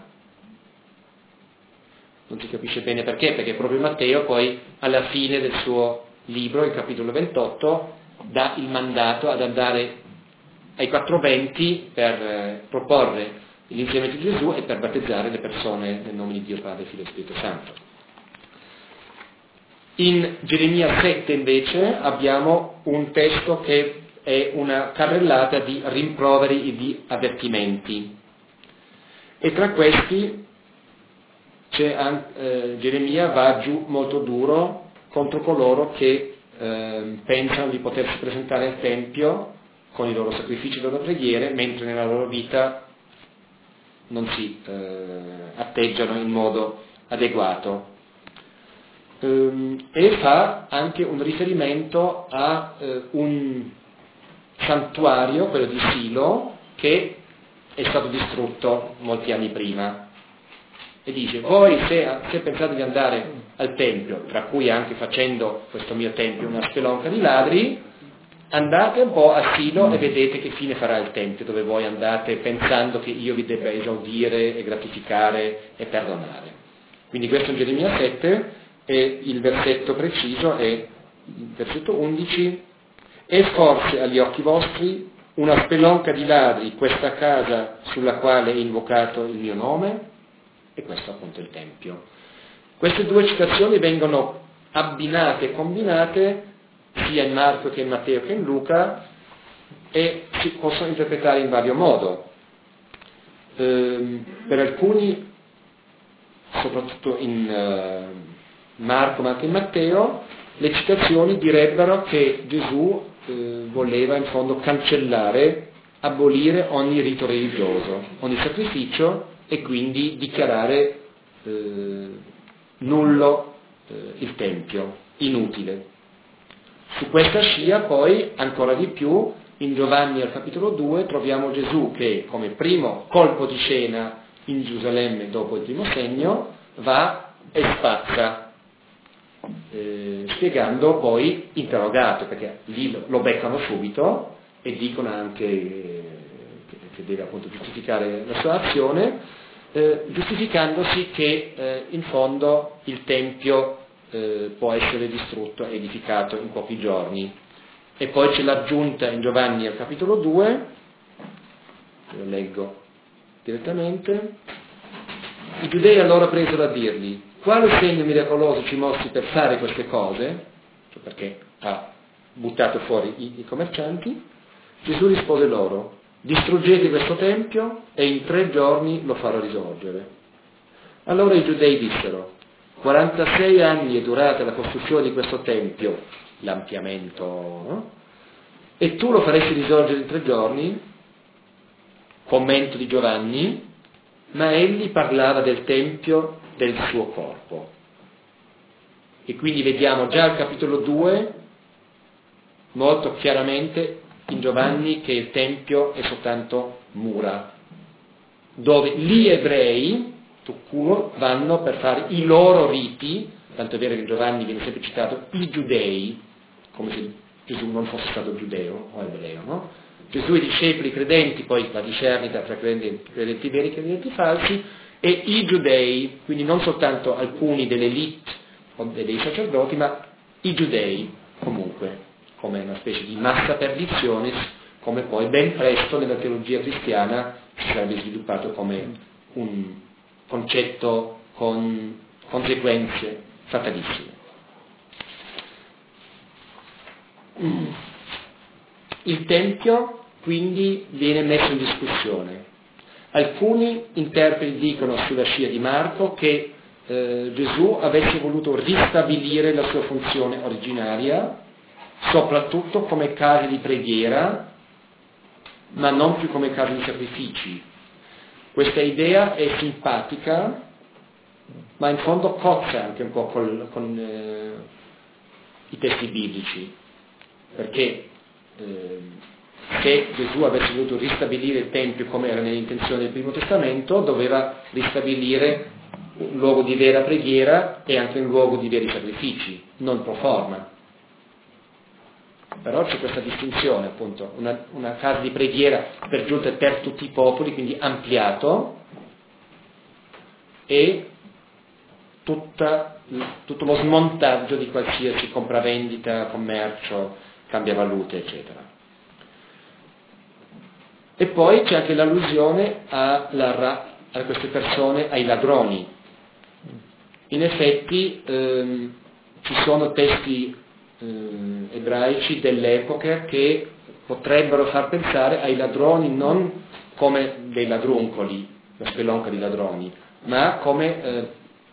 Non si capisce bene perché, perché proprio Matteo poi alla fine del suo libro, il capitolo ventotto, dà il mandato ad andare ai quattro venti per eh, proporre l'insegnamento di Gesù e per battezzare le persone nel nome di Dio Padre, Figlio e Spirito Santo. In Geremia sette invece abbiamo un testo che è una carrellata di rimproveri e di avvertimenti, e tra questi c'è anche, eh, Geremia va giù molto duro contro coloro che eh, pensano di potersi presentare al Tempio con i loro sacrifici e le loro preghiere, mentre nella loro vita non si eh, atteggiano in modo adeguato. Ehm, e fa anche un riferimento a eh, un santuario, quello di Silo, che è stato distrutto molti anni prima. E dice, voi se, se pensate di andare al Tempio, tra cui anche facendo questo mio Tempio una spelonca di ladri, andate un po' a Silo e vedete che fine farà il Tempio, dove voi andate pensando che io vi debba esaudire e gratificare e perdonare. Quindi questo è in Geremia sette, e il versetto preciso è il versetto undici: è forse agli occhi vostri una spelonca di ladri questa casa sulla quale è invocato il mio nome? E questo appunto è il Tempio. Queste due citazioni vengono abbinate e combinate sia in Marco che in Matteo che in Luca, e si possono interpretare in vario modo. Ehm, per alcuni, soprattutto in uh, Marco ma anche in Matteo, le citazioni direbbero che Gesù eh, voleva in fondo cancellare, abolire ogni rito religioso, ogni sacrificio, e quindi dichiarare eh, nullo eh, il Tempio, inutile. Su questa scia poi, ancora di più, in Giovanni al capitolo due troviamo Gesù che, come primo colpo di scena in Gerusalemme dopo il primo segno, va e spazza, eh, spiegando poi, interrogato, perché lì lo, lo beccano subito e dicono anche eh, che deve appunto giustificare la sua azione, eh, giustificandosi che eh, in fondo il Tempio eh, può essere distrutto e edificato in pochi giorni. E poi c'è l'aggiunta in Giovanni al capitolo due, lo leggo direttamente: i giudei allora presero a dirgli, quale segno miracoloso ci mostri per fare queste cose? Cioè perché ha buttato fuori i, i commercianti. Gesù rispose loro, distruggete questo tempio e in tre giorni lo farò risorgere. Allora i giudei dissero, quarantasei anni è durata la costruzione di questo tempio, l'ampliamento, no? E tu lo faresti risorgere in tre giorni? Commento di Giovanni, ma egli parlava del tempio del suo corpo. E quindi vediamo già al capitolo due molto chiaramente in Giovanni che il tempio è soltanto mura, dove gli ebrei tucuro, vanno per fare i loro riti, tanto è vero che in Giovanni viene sempre citato i giudei, come se Gesù non fosse stato giudeo o ebreo, no? Gesù e i discepoli credenti, poi la discernita tra credenti, credenti veri e credenti falsi, e i giudei, quindi non soltanto alcuni dell'elite o dei sacerdoti, ma i giudei comunque, come una specie di massa perditionis, come poi ben presto nella teologia cristiana si sarebbe sviluppato come un concetto con conseguenze fatalissime. Il Tempio quindi viene messo in discussione. Alcuni interpreti dicono sulla scia di Marco che eh, Gesù avesse voluto ristabilire la sua funzione originaria, soprattutto come case di preghiera, ma non più come case di sacrifici. Questa idea è simpatica, ma in fondo cozza anche un po' col, con eh, i testi biblici, perché eh, se Gesù avesse voluto ristabilire il Tempio come era nell'intenzione del Primo Testamento, doveva ristabilire un luogo di vera preghiera e anche un luogo di veri sacrifici, non pro forma. Però c'è questa distinzione, appunto, una, una casa di preghiera per giunta per tutti i popoli, quindi ampliato, e tutta, tutto lo smontaggio di qualsiasi compravendita, commercio, cambiavalute, eccetera. E poi c'è anche l'allusione alla, a queste persone, ai ladroni. In effetti ehm, ci sono testi eh, ebraici dell'epoca che potrebbero far pensare ai ladroni non come dei ladruncoli, la spelonca di ladroni, ma come eh,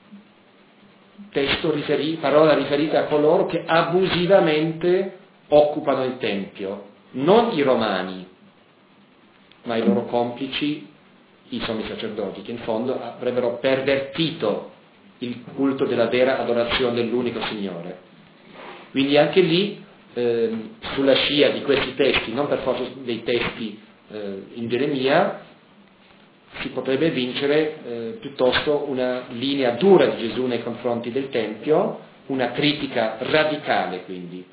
testo riferi, parola riferita a coloro che abusivamente occupano il Tempio, non i romani, ma i loro complici, i sommi sacerdoti, che in fondo avrebbero pervertito il culto della vera adorazione dell'unico Signore. Quindi anche lì, eh, sulla scia di questi testi, non per forza dei testi eh, in Geremia, si potrebbe vincere eh, piuttosto una linea dura di Gesù nei confronti del Tempio, una critica radicale quindi.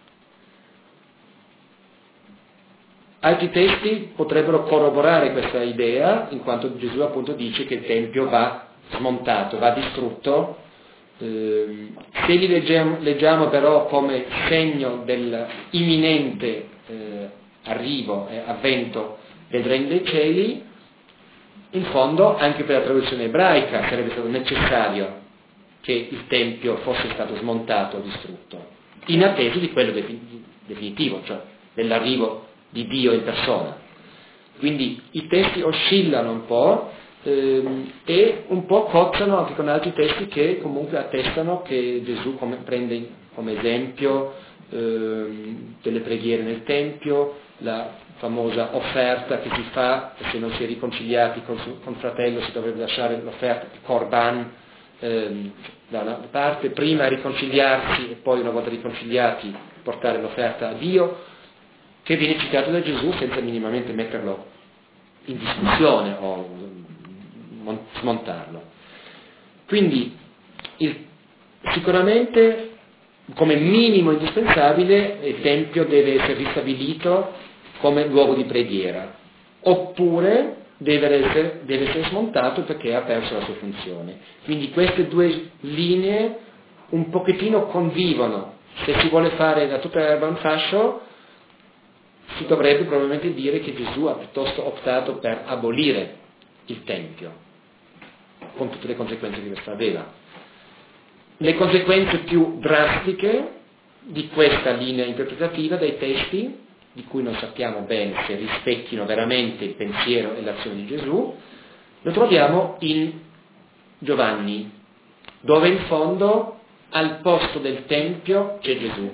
Altri testi potrebbero corroborare questa idea, in quanto Gesù appunto dice che il Tempio va smontato, va distrutto. Eh, se li leggiamo, leggiamo però come segno dell'imminente eh, arrivo e avvento del Regno dei Cieli, in fondo anche per la traduzione ebraica sarebbe stato necessario che il Tempio fosse stato smontato o distrutto, in attesa di quello definitivo, cioè dell'arrivo di Dio in persona. Quindi i testi oscillano un po' ehm, e un po' cozzano anche con altri testi che comunque attestano che Gesù come, prende come esempio ehm, delle preghiere nel Tempio, la famosa offerta che si fa, se non si è riconciliati con il fratello si dovrebbe lasciare l'offerta, il korban, ehm, da una parte, prima riconciliarsi e poi una volta riconciliati portare l'offerta a Dio, che viene citato da Gesù senza minimamente metterlo in discussione o smontarlo. Quindi il, sicuramente come minimo indispensabile il Tempio deve essere ristabilito come luogo di preghiera, oppure deve essere, deve essere smontato perché ha perso la sua funzione. Quindi queste due linee un pochettino convivono. Se si vuole fare da tutta l'erba un fascio, si dovrebbe probabilmente dire che Gesù ha piuttosto optato per abolire il Tempio, con tutte le conseguenze che questo aveva. Le conseguenze più drastiche di questa linea interpretativa dei testi, di cui non sappiamo bene se rispecchino veramente il pensiero e l'azione di Gesù, lo troviamo in Giovanni, dove in fondo al posto del Tempio c'è Gesù.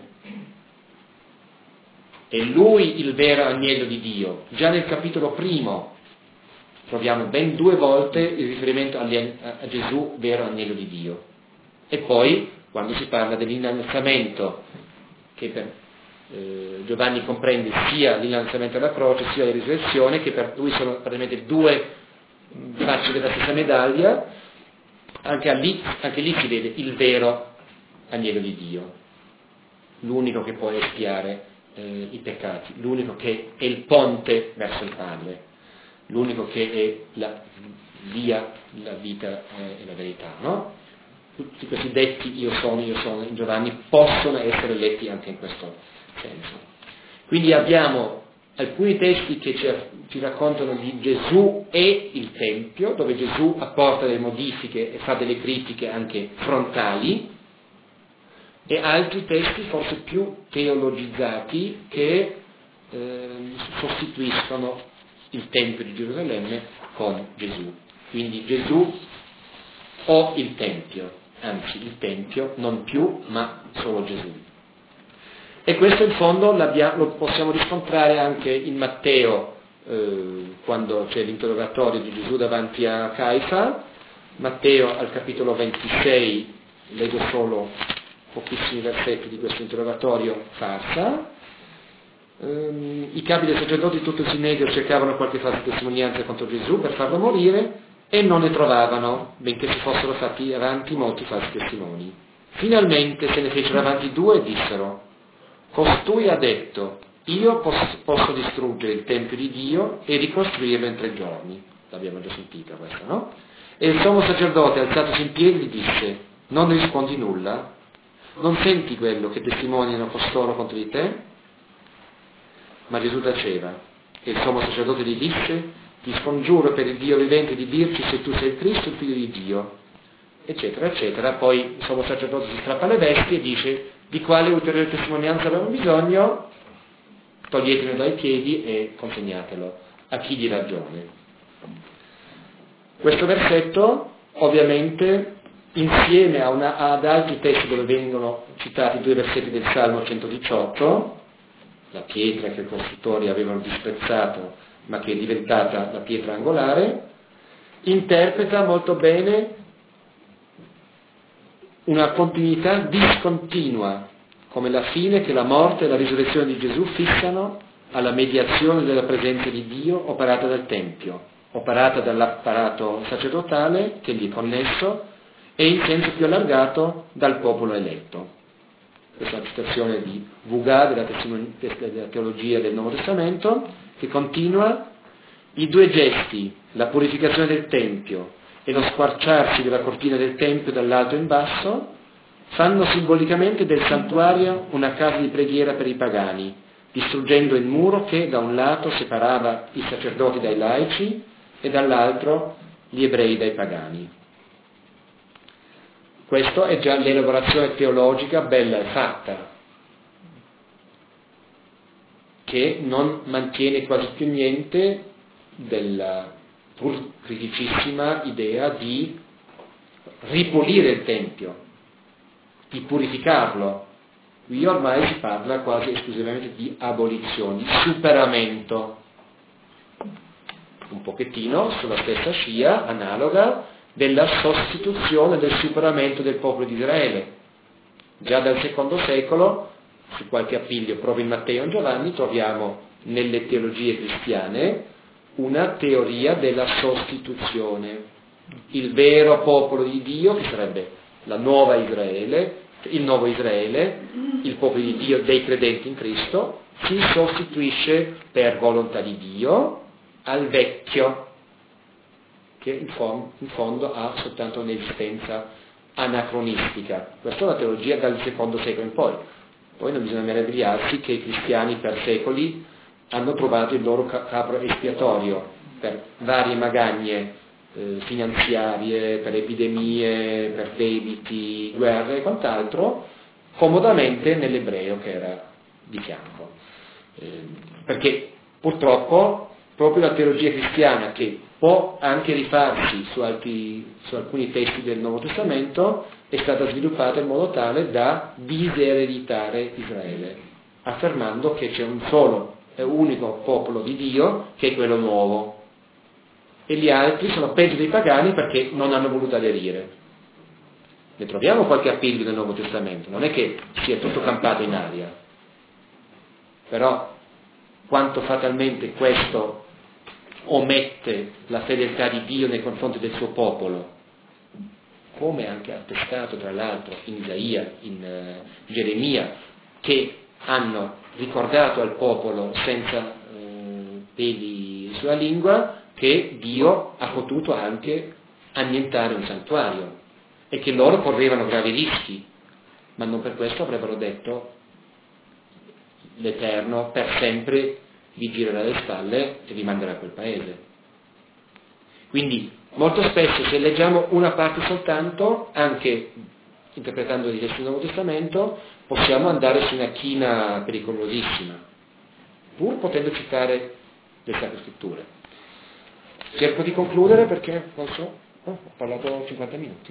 È lui il vero agnello di Dio. Già nel capitolo primo troviamo ben due volte il riferimento a Gesù, vero agnello di Dio. E poi, quando si parla dell'innalzamento, che per eh, Giovanni comprende sia l'innalzamento alla croce, sia la risurrezione, che per lui sono praticamente due facce della stessa medaglia, anche lì, anche lì si vede il vero agnello di Dio, l'unico che può espiare Eh, i peccati, l'unico che è il ponte verso il Padre, l'unico che è la via, la vita eh, e la verità, no? Tutti questi detti io sono, io sono in Giovanni possono essere letti anche in questo senso. Quindi abbiamo alcuni testi che ci, ci raccontano di Gesù e il Tempio, dove Gesù apporta delle modifiche e fa delle critiche anche frontali, e altri testi forse più teologizzati che eh, sostituiscono il Tempio di Gerusalemme con Gesù. Quindi Gesù o il Tempio, anzi il Tempio non più, ma solo Gesù. E questo in fondo lo possiamo riscontrare anche in Matteo, eh, quando c'è l'interrogatorio di Gesù davanti a Caifa. Matteo al capitolo ventisei, leggo solo pochissimi versetti di questo interrogatorio farsa. ehm, i capi dei sacerdoti di tutto il Sinedrio cercavano qualche falsa testimonianza contro Gesù per farlo morire e non ne trovavano, benché si fossero fatti avanti molti falsi testimoni. Finalmente se ne fecero avanti due e dissero: costui ha detto, io posso, posso distruggere il Tempio di Dio e ricostruirlo in tre giorni. L'abbiamo già sentita questa, no? E il sommo sacerdote, alzatosi in piedi, gli disse: non rispondi nulla? Non senti quello che testimoniano costoro contro di te? Ma Gesù taceva. E il sommo sacerdote gli disse: ti scongiuro per il Dio vivente di dirci se tu sei il Cristo, il figlio di Dio, eccetera, eccetera. Poi il sommo sacerdote si strappa le vesti e dice: di quale ulteriore testimonianza abbiamo bisogno? Toglietelo dai piedi e consegnatelo a chi di ragione. Questo versetto, ovviamente, insieme a una, ad altri testi dove vengono citati due versetti del Salmo centodiciotto, la pietra che i costruttori avevano disprezzato ma che è diventata la pietra angolare, interpreta molto bene una continuità discontinua, come la fine che la morte e la risurrezione di Gesù fissano alla mediazione della presenza di Dio operata dal Tempio, operata dall'apparato sacerdotale che gli è connesso e in senso più allargato dal popolo eletto. Questa è una citazione di Vugà della, della teologia del Nuovo Testamento, che continua: i due gesti, la purificazione del Tempio e lo squarciarsi della cortina del Tempio dall'alto in basso, fanno simbolicamente del santuario una casa di preghiera per i pagani, distruggendo il muro che da un lato separava i sacerdoti dai laici e dall'altro gli ebrei dai pagani. Questa è già l'elaborazione teologica bella e fatta, che non mantiene quasi più niente della pur criticissima idea di ripulire il Tempio, di purificarlo. Qui ormai si parla quasi esclusivamente di abolizione, di superamento, un pochettino sulla stessa scia analoga della sostituzione, del superamento del popolo di Israele. Già dal secondo secolo, su qualche appiglio proprio in Matteo e in Giovanni, troviamo nelle teologie cristiane una teoria della sostituzione. Il vero popolo di Dio, che sarebbe la nuova Israele, il nuovo Israele, il popolo di Dio dei credenti in Cristo, si sostituisce per volontà di Dio al vecchio, che in fondo, in fondo ha soltanto un'esistenza anacronistica. Questa è una teologia dal secondo secolo in poi. Poi non bisogna meravigliarsi che i cristiani per secoli hanno trovato il loro capro espiatorio per varie magagne eh, finanziarie, per epidemie, per debiti, guerre e quant'altro, comodamente nell'ebreo che era di fianco. Eh, perché purtroppo proprio la teologia cristiana, che può anche rifarsi su, altri, su alcuni testi del Nuovo Testamento, è stata sviluppata in modo tale da disereditare Israele, affermando che c'è un solo e unico popolo di Dio, che è quello nuovo, e gli altri sono peggio dei pagani perché non hanno voluto aderire. Ne troviamo qualche appiglio nel Nuovo Testamento, non è che sia tutto campato in aria, però quanto fatalmente questo omette la fedeltà di Dio nei confronti del suo popolo, come anche attestato tra l'altro in Isaia, in uh, Geremia, che hanno ricordato al popolo senza uh, peli sulla lingua che Dio ha potuto anche annientare un santuario e che loro correvano gravi rischi, ma non per questo avrebbero detto: l'Eterno per sempre vi girerà le spalle e vi manderà a quel paese. Quindi molto spesso, se leggiamo una parte soltanto, anche interpretando i testi del Nuovo Testamento, possiamo andare su una china pericolosissima, pur potendo citare le Sacre Scritture. Cerco di concludere perché, non so, oh, ho parlato cinquanta minuti.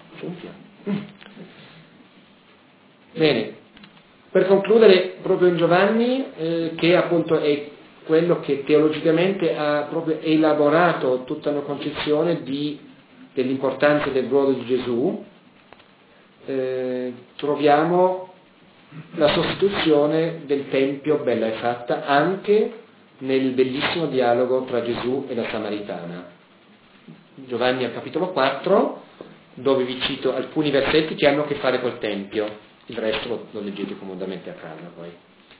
Bene, per concludere, proprio in Giovanni, eh, che appunto è quello che teologicamente ha proprio elaborato tutta una concezione di, dell'importanza del ruolo di Gesù, eh, troviamo la sostituzione del Tempio bella e fatta anche nel bellissimo dialogo tra Gesù e la Samaritana. Giovanni al capitolo quattro, dove vi cito alcuni versetti che hanno a che fare col Tempio, il resto lo, lo leggete comodamente a casa poi.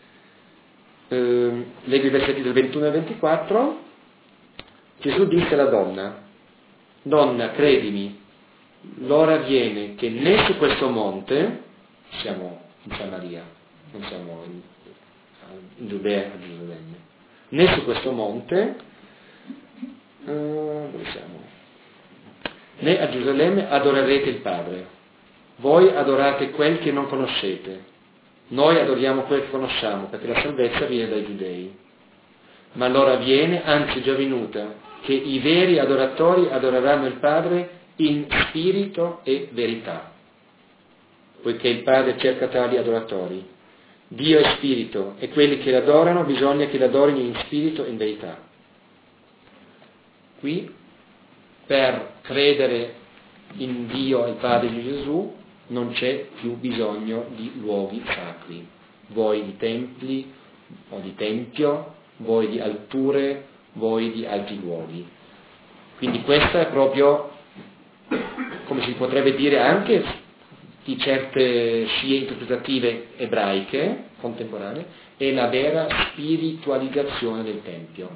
Eh, leggo i versetti del ventuno e ventiquattro. Gesù disse alla donna: donna, credimi, l'ora viene che né su questo monte, siamo in Samaria, non siamo in, in Giudea, a Gerusalemme, né su questo monte, uh, dove siamo? Né a Gerusalemme adorerete il Padre. Voi adorate quel che non conoscete, noi adoriamo quel che conosciamo, perché la salvezza viene dai giudei. Ma l'ora viene, anzi è già venuta, che i veri adoratori adoreranno il Padre in spirito e verità, poiché il Padre cerca tali adoratori. Dio è spirito e quelli che l'adorano bisogna che l'adorino in spirito e in verità. Qui, per credere in Dio e il Padre di Gesù, non c'è più bisogno di luoghi sacri, voi di templi o di tempio, voi di alture, voi di altri luoghi. Quindi questa è proprio, come si potrebbe dire anche di certe scie interpretative ebraiche contemporanee, è la vera spiritualizzazione del Tempio.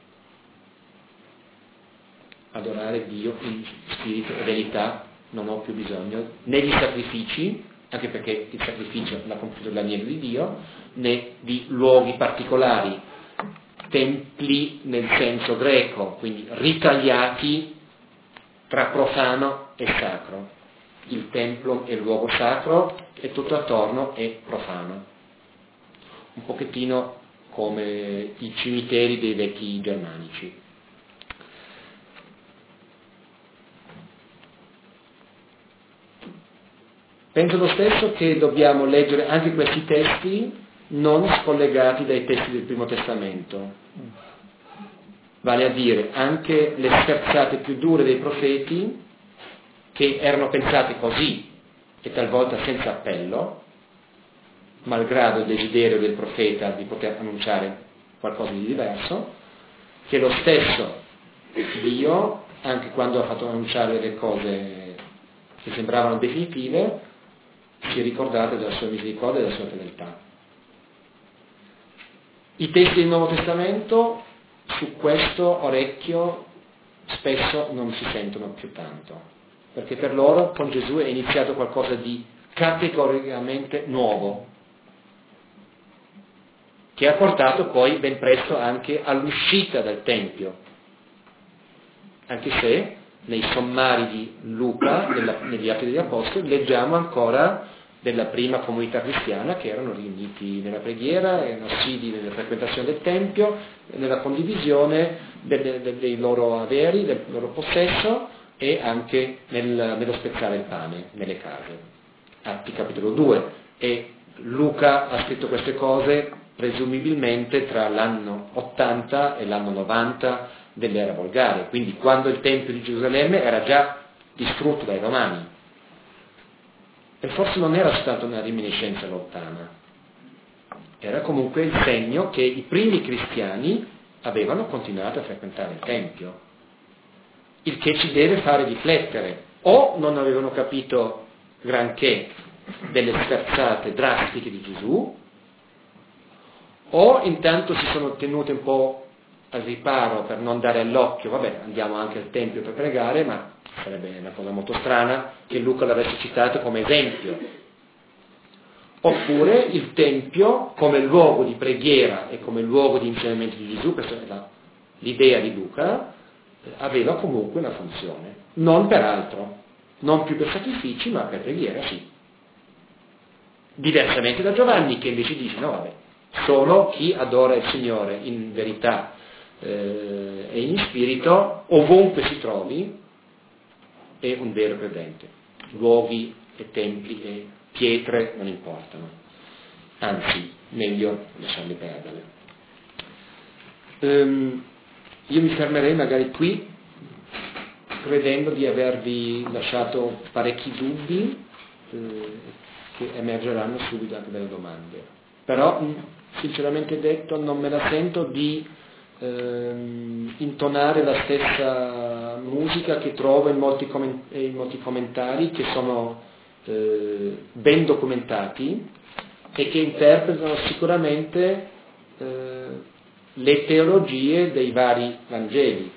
Adorare Dio in spirito e verità, non ho più bisogno né di sacrifici, anche perché il sacrificio l'ha compiuto l'agnello di Dio, né di luoghi particolari, templi nel senso greco, quindi ritagliati tra profano e sacro. Il templo è il luogo sacro e tutto attorno è profano. Un pochettino come i cimiteri dei vecchi germanici. Penso lo stesso che dobbiamo leggere anche questi testi non scollegati dai testi del Primo Testamento. Vale a dire, anche le scherzate più dure dei profeti, che erano pensate così e talvolta senza appello, malgrado il desiderio del profeta di poter annunciare qualcosa di diverso, che lo stesso Dio, anche quando ha fatto annunciare le cose che sembravano definitive, si è ricordato della sua misericordia e della sua fedeltà. I testi del Nuovo Testamento su questo orecchio spesso non si sentono più tanto, perché per loro con Gesù è iniziato qualcosa di categoricamente nuovo, che ha portato poi ben presto anche all'uscita dal Tempio, anche se nei sommari di Luca, nella, negli Atti degli Apostoli, leggiamo ancora della prima comunità cristiana che erano riuniti nella preghiera, erano assidui nella frequentazione del Tempio, nella condivisione delle, dei, dei loro averi, del loro possesso e anche nel, nello spezzare il pane nelle case. Atti capitolo due. E Luca ha scritto queste cose presumibilmente tra l'anno ottanta e l'anno novanta dell'era volgare, quindi quando il Tempio di Gerusalemme era già distrutto dai Romani. E forse non era stata una reminiscenza lontana, era comunque il segno che i primi cristiani avevano continuato a frequentare il Tempio, il che ci deve fare riflettere. O non avevano capito granché delle scherzate drastiche di Gesù, o intanto si sono tenute un po' al riparo per non dare all'occhio, vabbè, andiamo anche al Tempio per pregare, ma sarebbe una cosa molto strana che Luca l'avesse citato come esempio. Oppure il Tempio come luogo di preghiera e come luogo di insegnamento di Gesù, questa è la, l'idea di Luca, aveva comunque una funzione, non per altro, non più per sacrifici, ma per preghiera sì. Diversamente da Giovanni, che invece dice, no vabbè, solo chi adora il Signore in verità eh, e in spirito, ovunque si trovi, è un vero credente. Luoghi e templi e pietre non importano, anzi, meglio lasciarli perdere. Um, io mi fermerei magari qui, credendo di avervi lasciato parecchi dubbi, eh, che emergeranno subito anche dalle domande. Però, sinceramente detto, non me la sento di ehm, intonare la stessa musica che trovo in molti, comment- in molti commentari che sono eh, ben documentati e che interpretano sicuramente eh, le teologie dei vari Vangeli.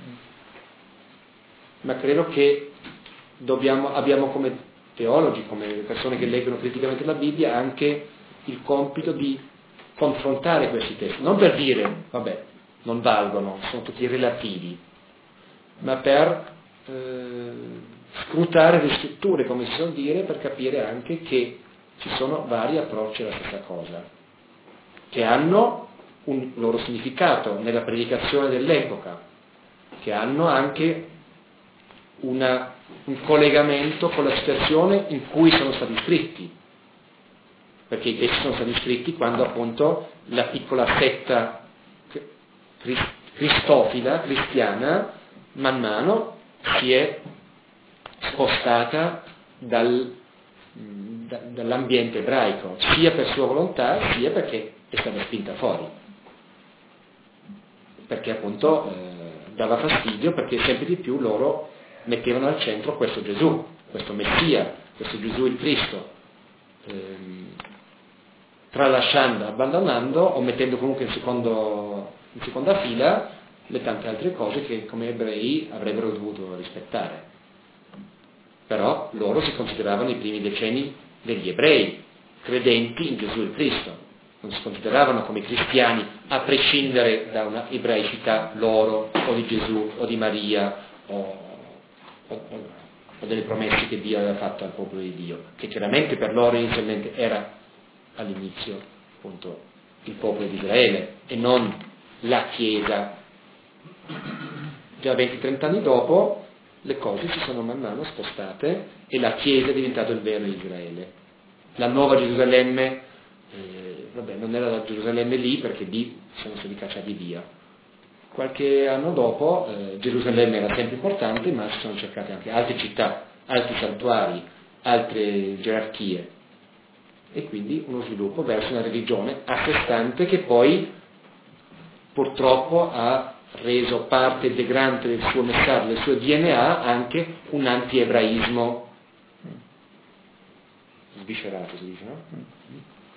Ma credo che dobbiamo, abbiamo come teologi, come persone che leggono criticamente la Bibbia, anche il compito di confrontare questi testi, non per dire, vabbè, non valgono, sono tutti relativi, ma per eh, scrutare le scritture, come si suol dire, per capire anche che ci sono vari approcci alla stessa cosa, che hanno un loro significato nella predicazione dell'epoca, che hanno anche una, un collegamento con la situazione in cui sono stati scritti, perché i testi sono stati scritti quando appunto la piccola setta cristofila, cristiana, man mano si è spostata dal, da, dall'ambiente ebraico, sia per sua volontà, sia perché è stata spinta fuori, perché appunto eh, dava fastidio, perché sempre di più loro mettevano al centro questo Gesù, questo Messia, questo Gesù il Cristo, ehm, tralasciando, abbandonando o mettendo comunque in, secondo, in seconda fila le tante altre cose che come ebrei avrebbero dovuto rispettare. Però loro si consideravano i primi decenni degli ebrei, credenti in Gesù il Cristo, non si consideravano come cristiani a prescindere da una ebraicità loro o di Gesù o di Maria o, o, o delle promesse che Dio aveva fatto al popolo di Dio, che chiaramente per loro inizialmente era all'inizio appunto il popolo di Israele e non la Chiesa. Già venti trenta anni dopo le cose si sono man mano spostate e la Chiesa è diventata il vero Israele. La nuova Gerusalemme, eh, vabbè, non era la Gerusalemme lì perché lì sono stati cacciati via. Qualche anno dopo eh, Gerusalemme era sempre importante, ma si sono cercate anche altre città, altri santuari, altre gerarchie, e quindi uno sviluppo verso una religione a sé stante che poi purtroppo ha reso parte integrante del suo messaggio, del suo D N A, anche un anti-ebraismo sviscerato, si dice, no?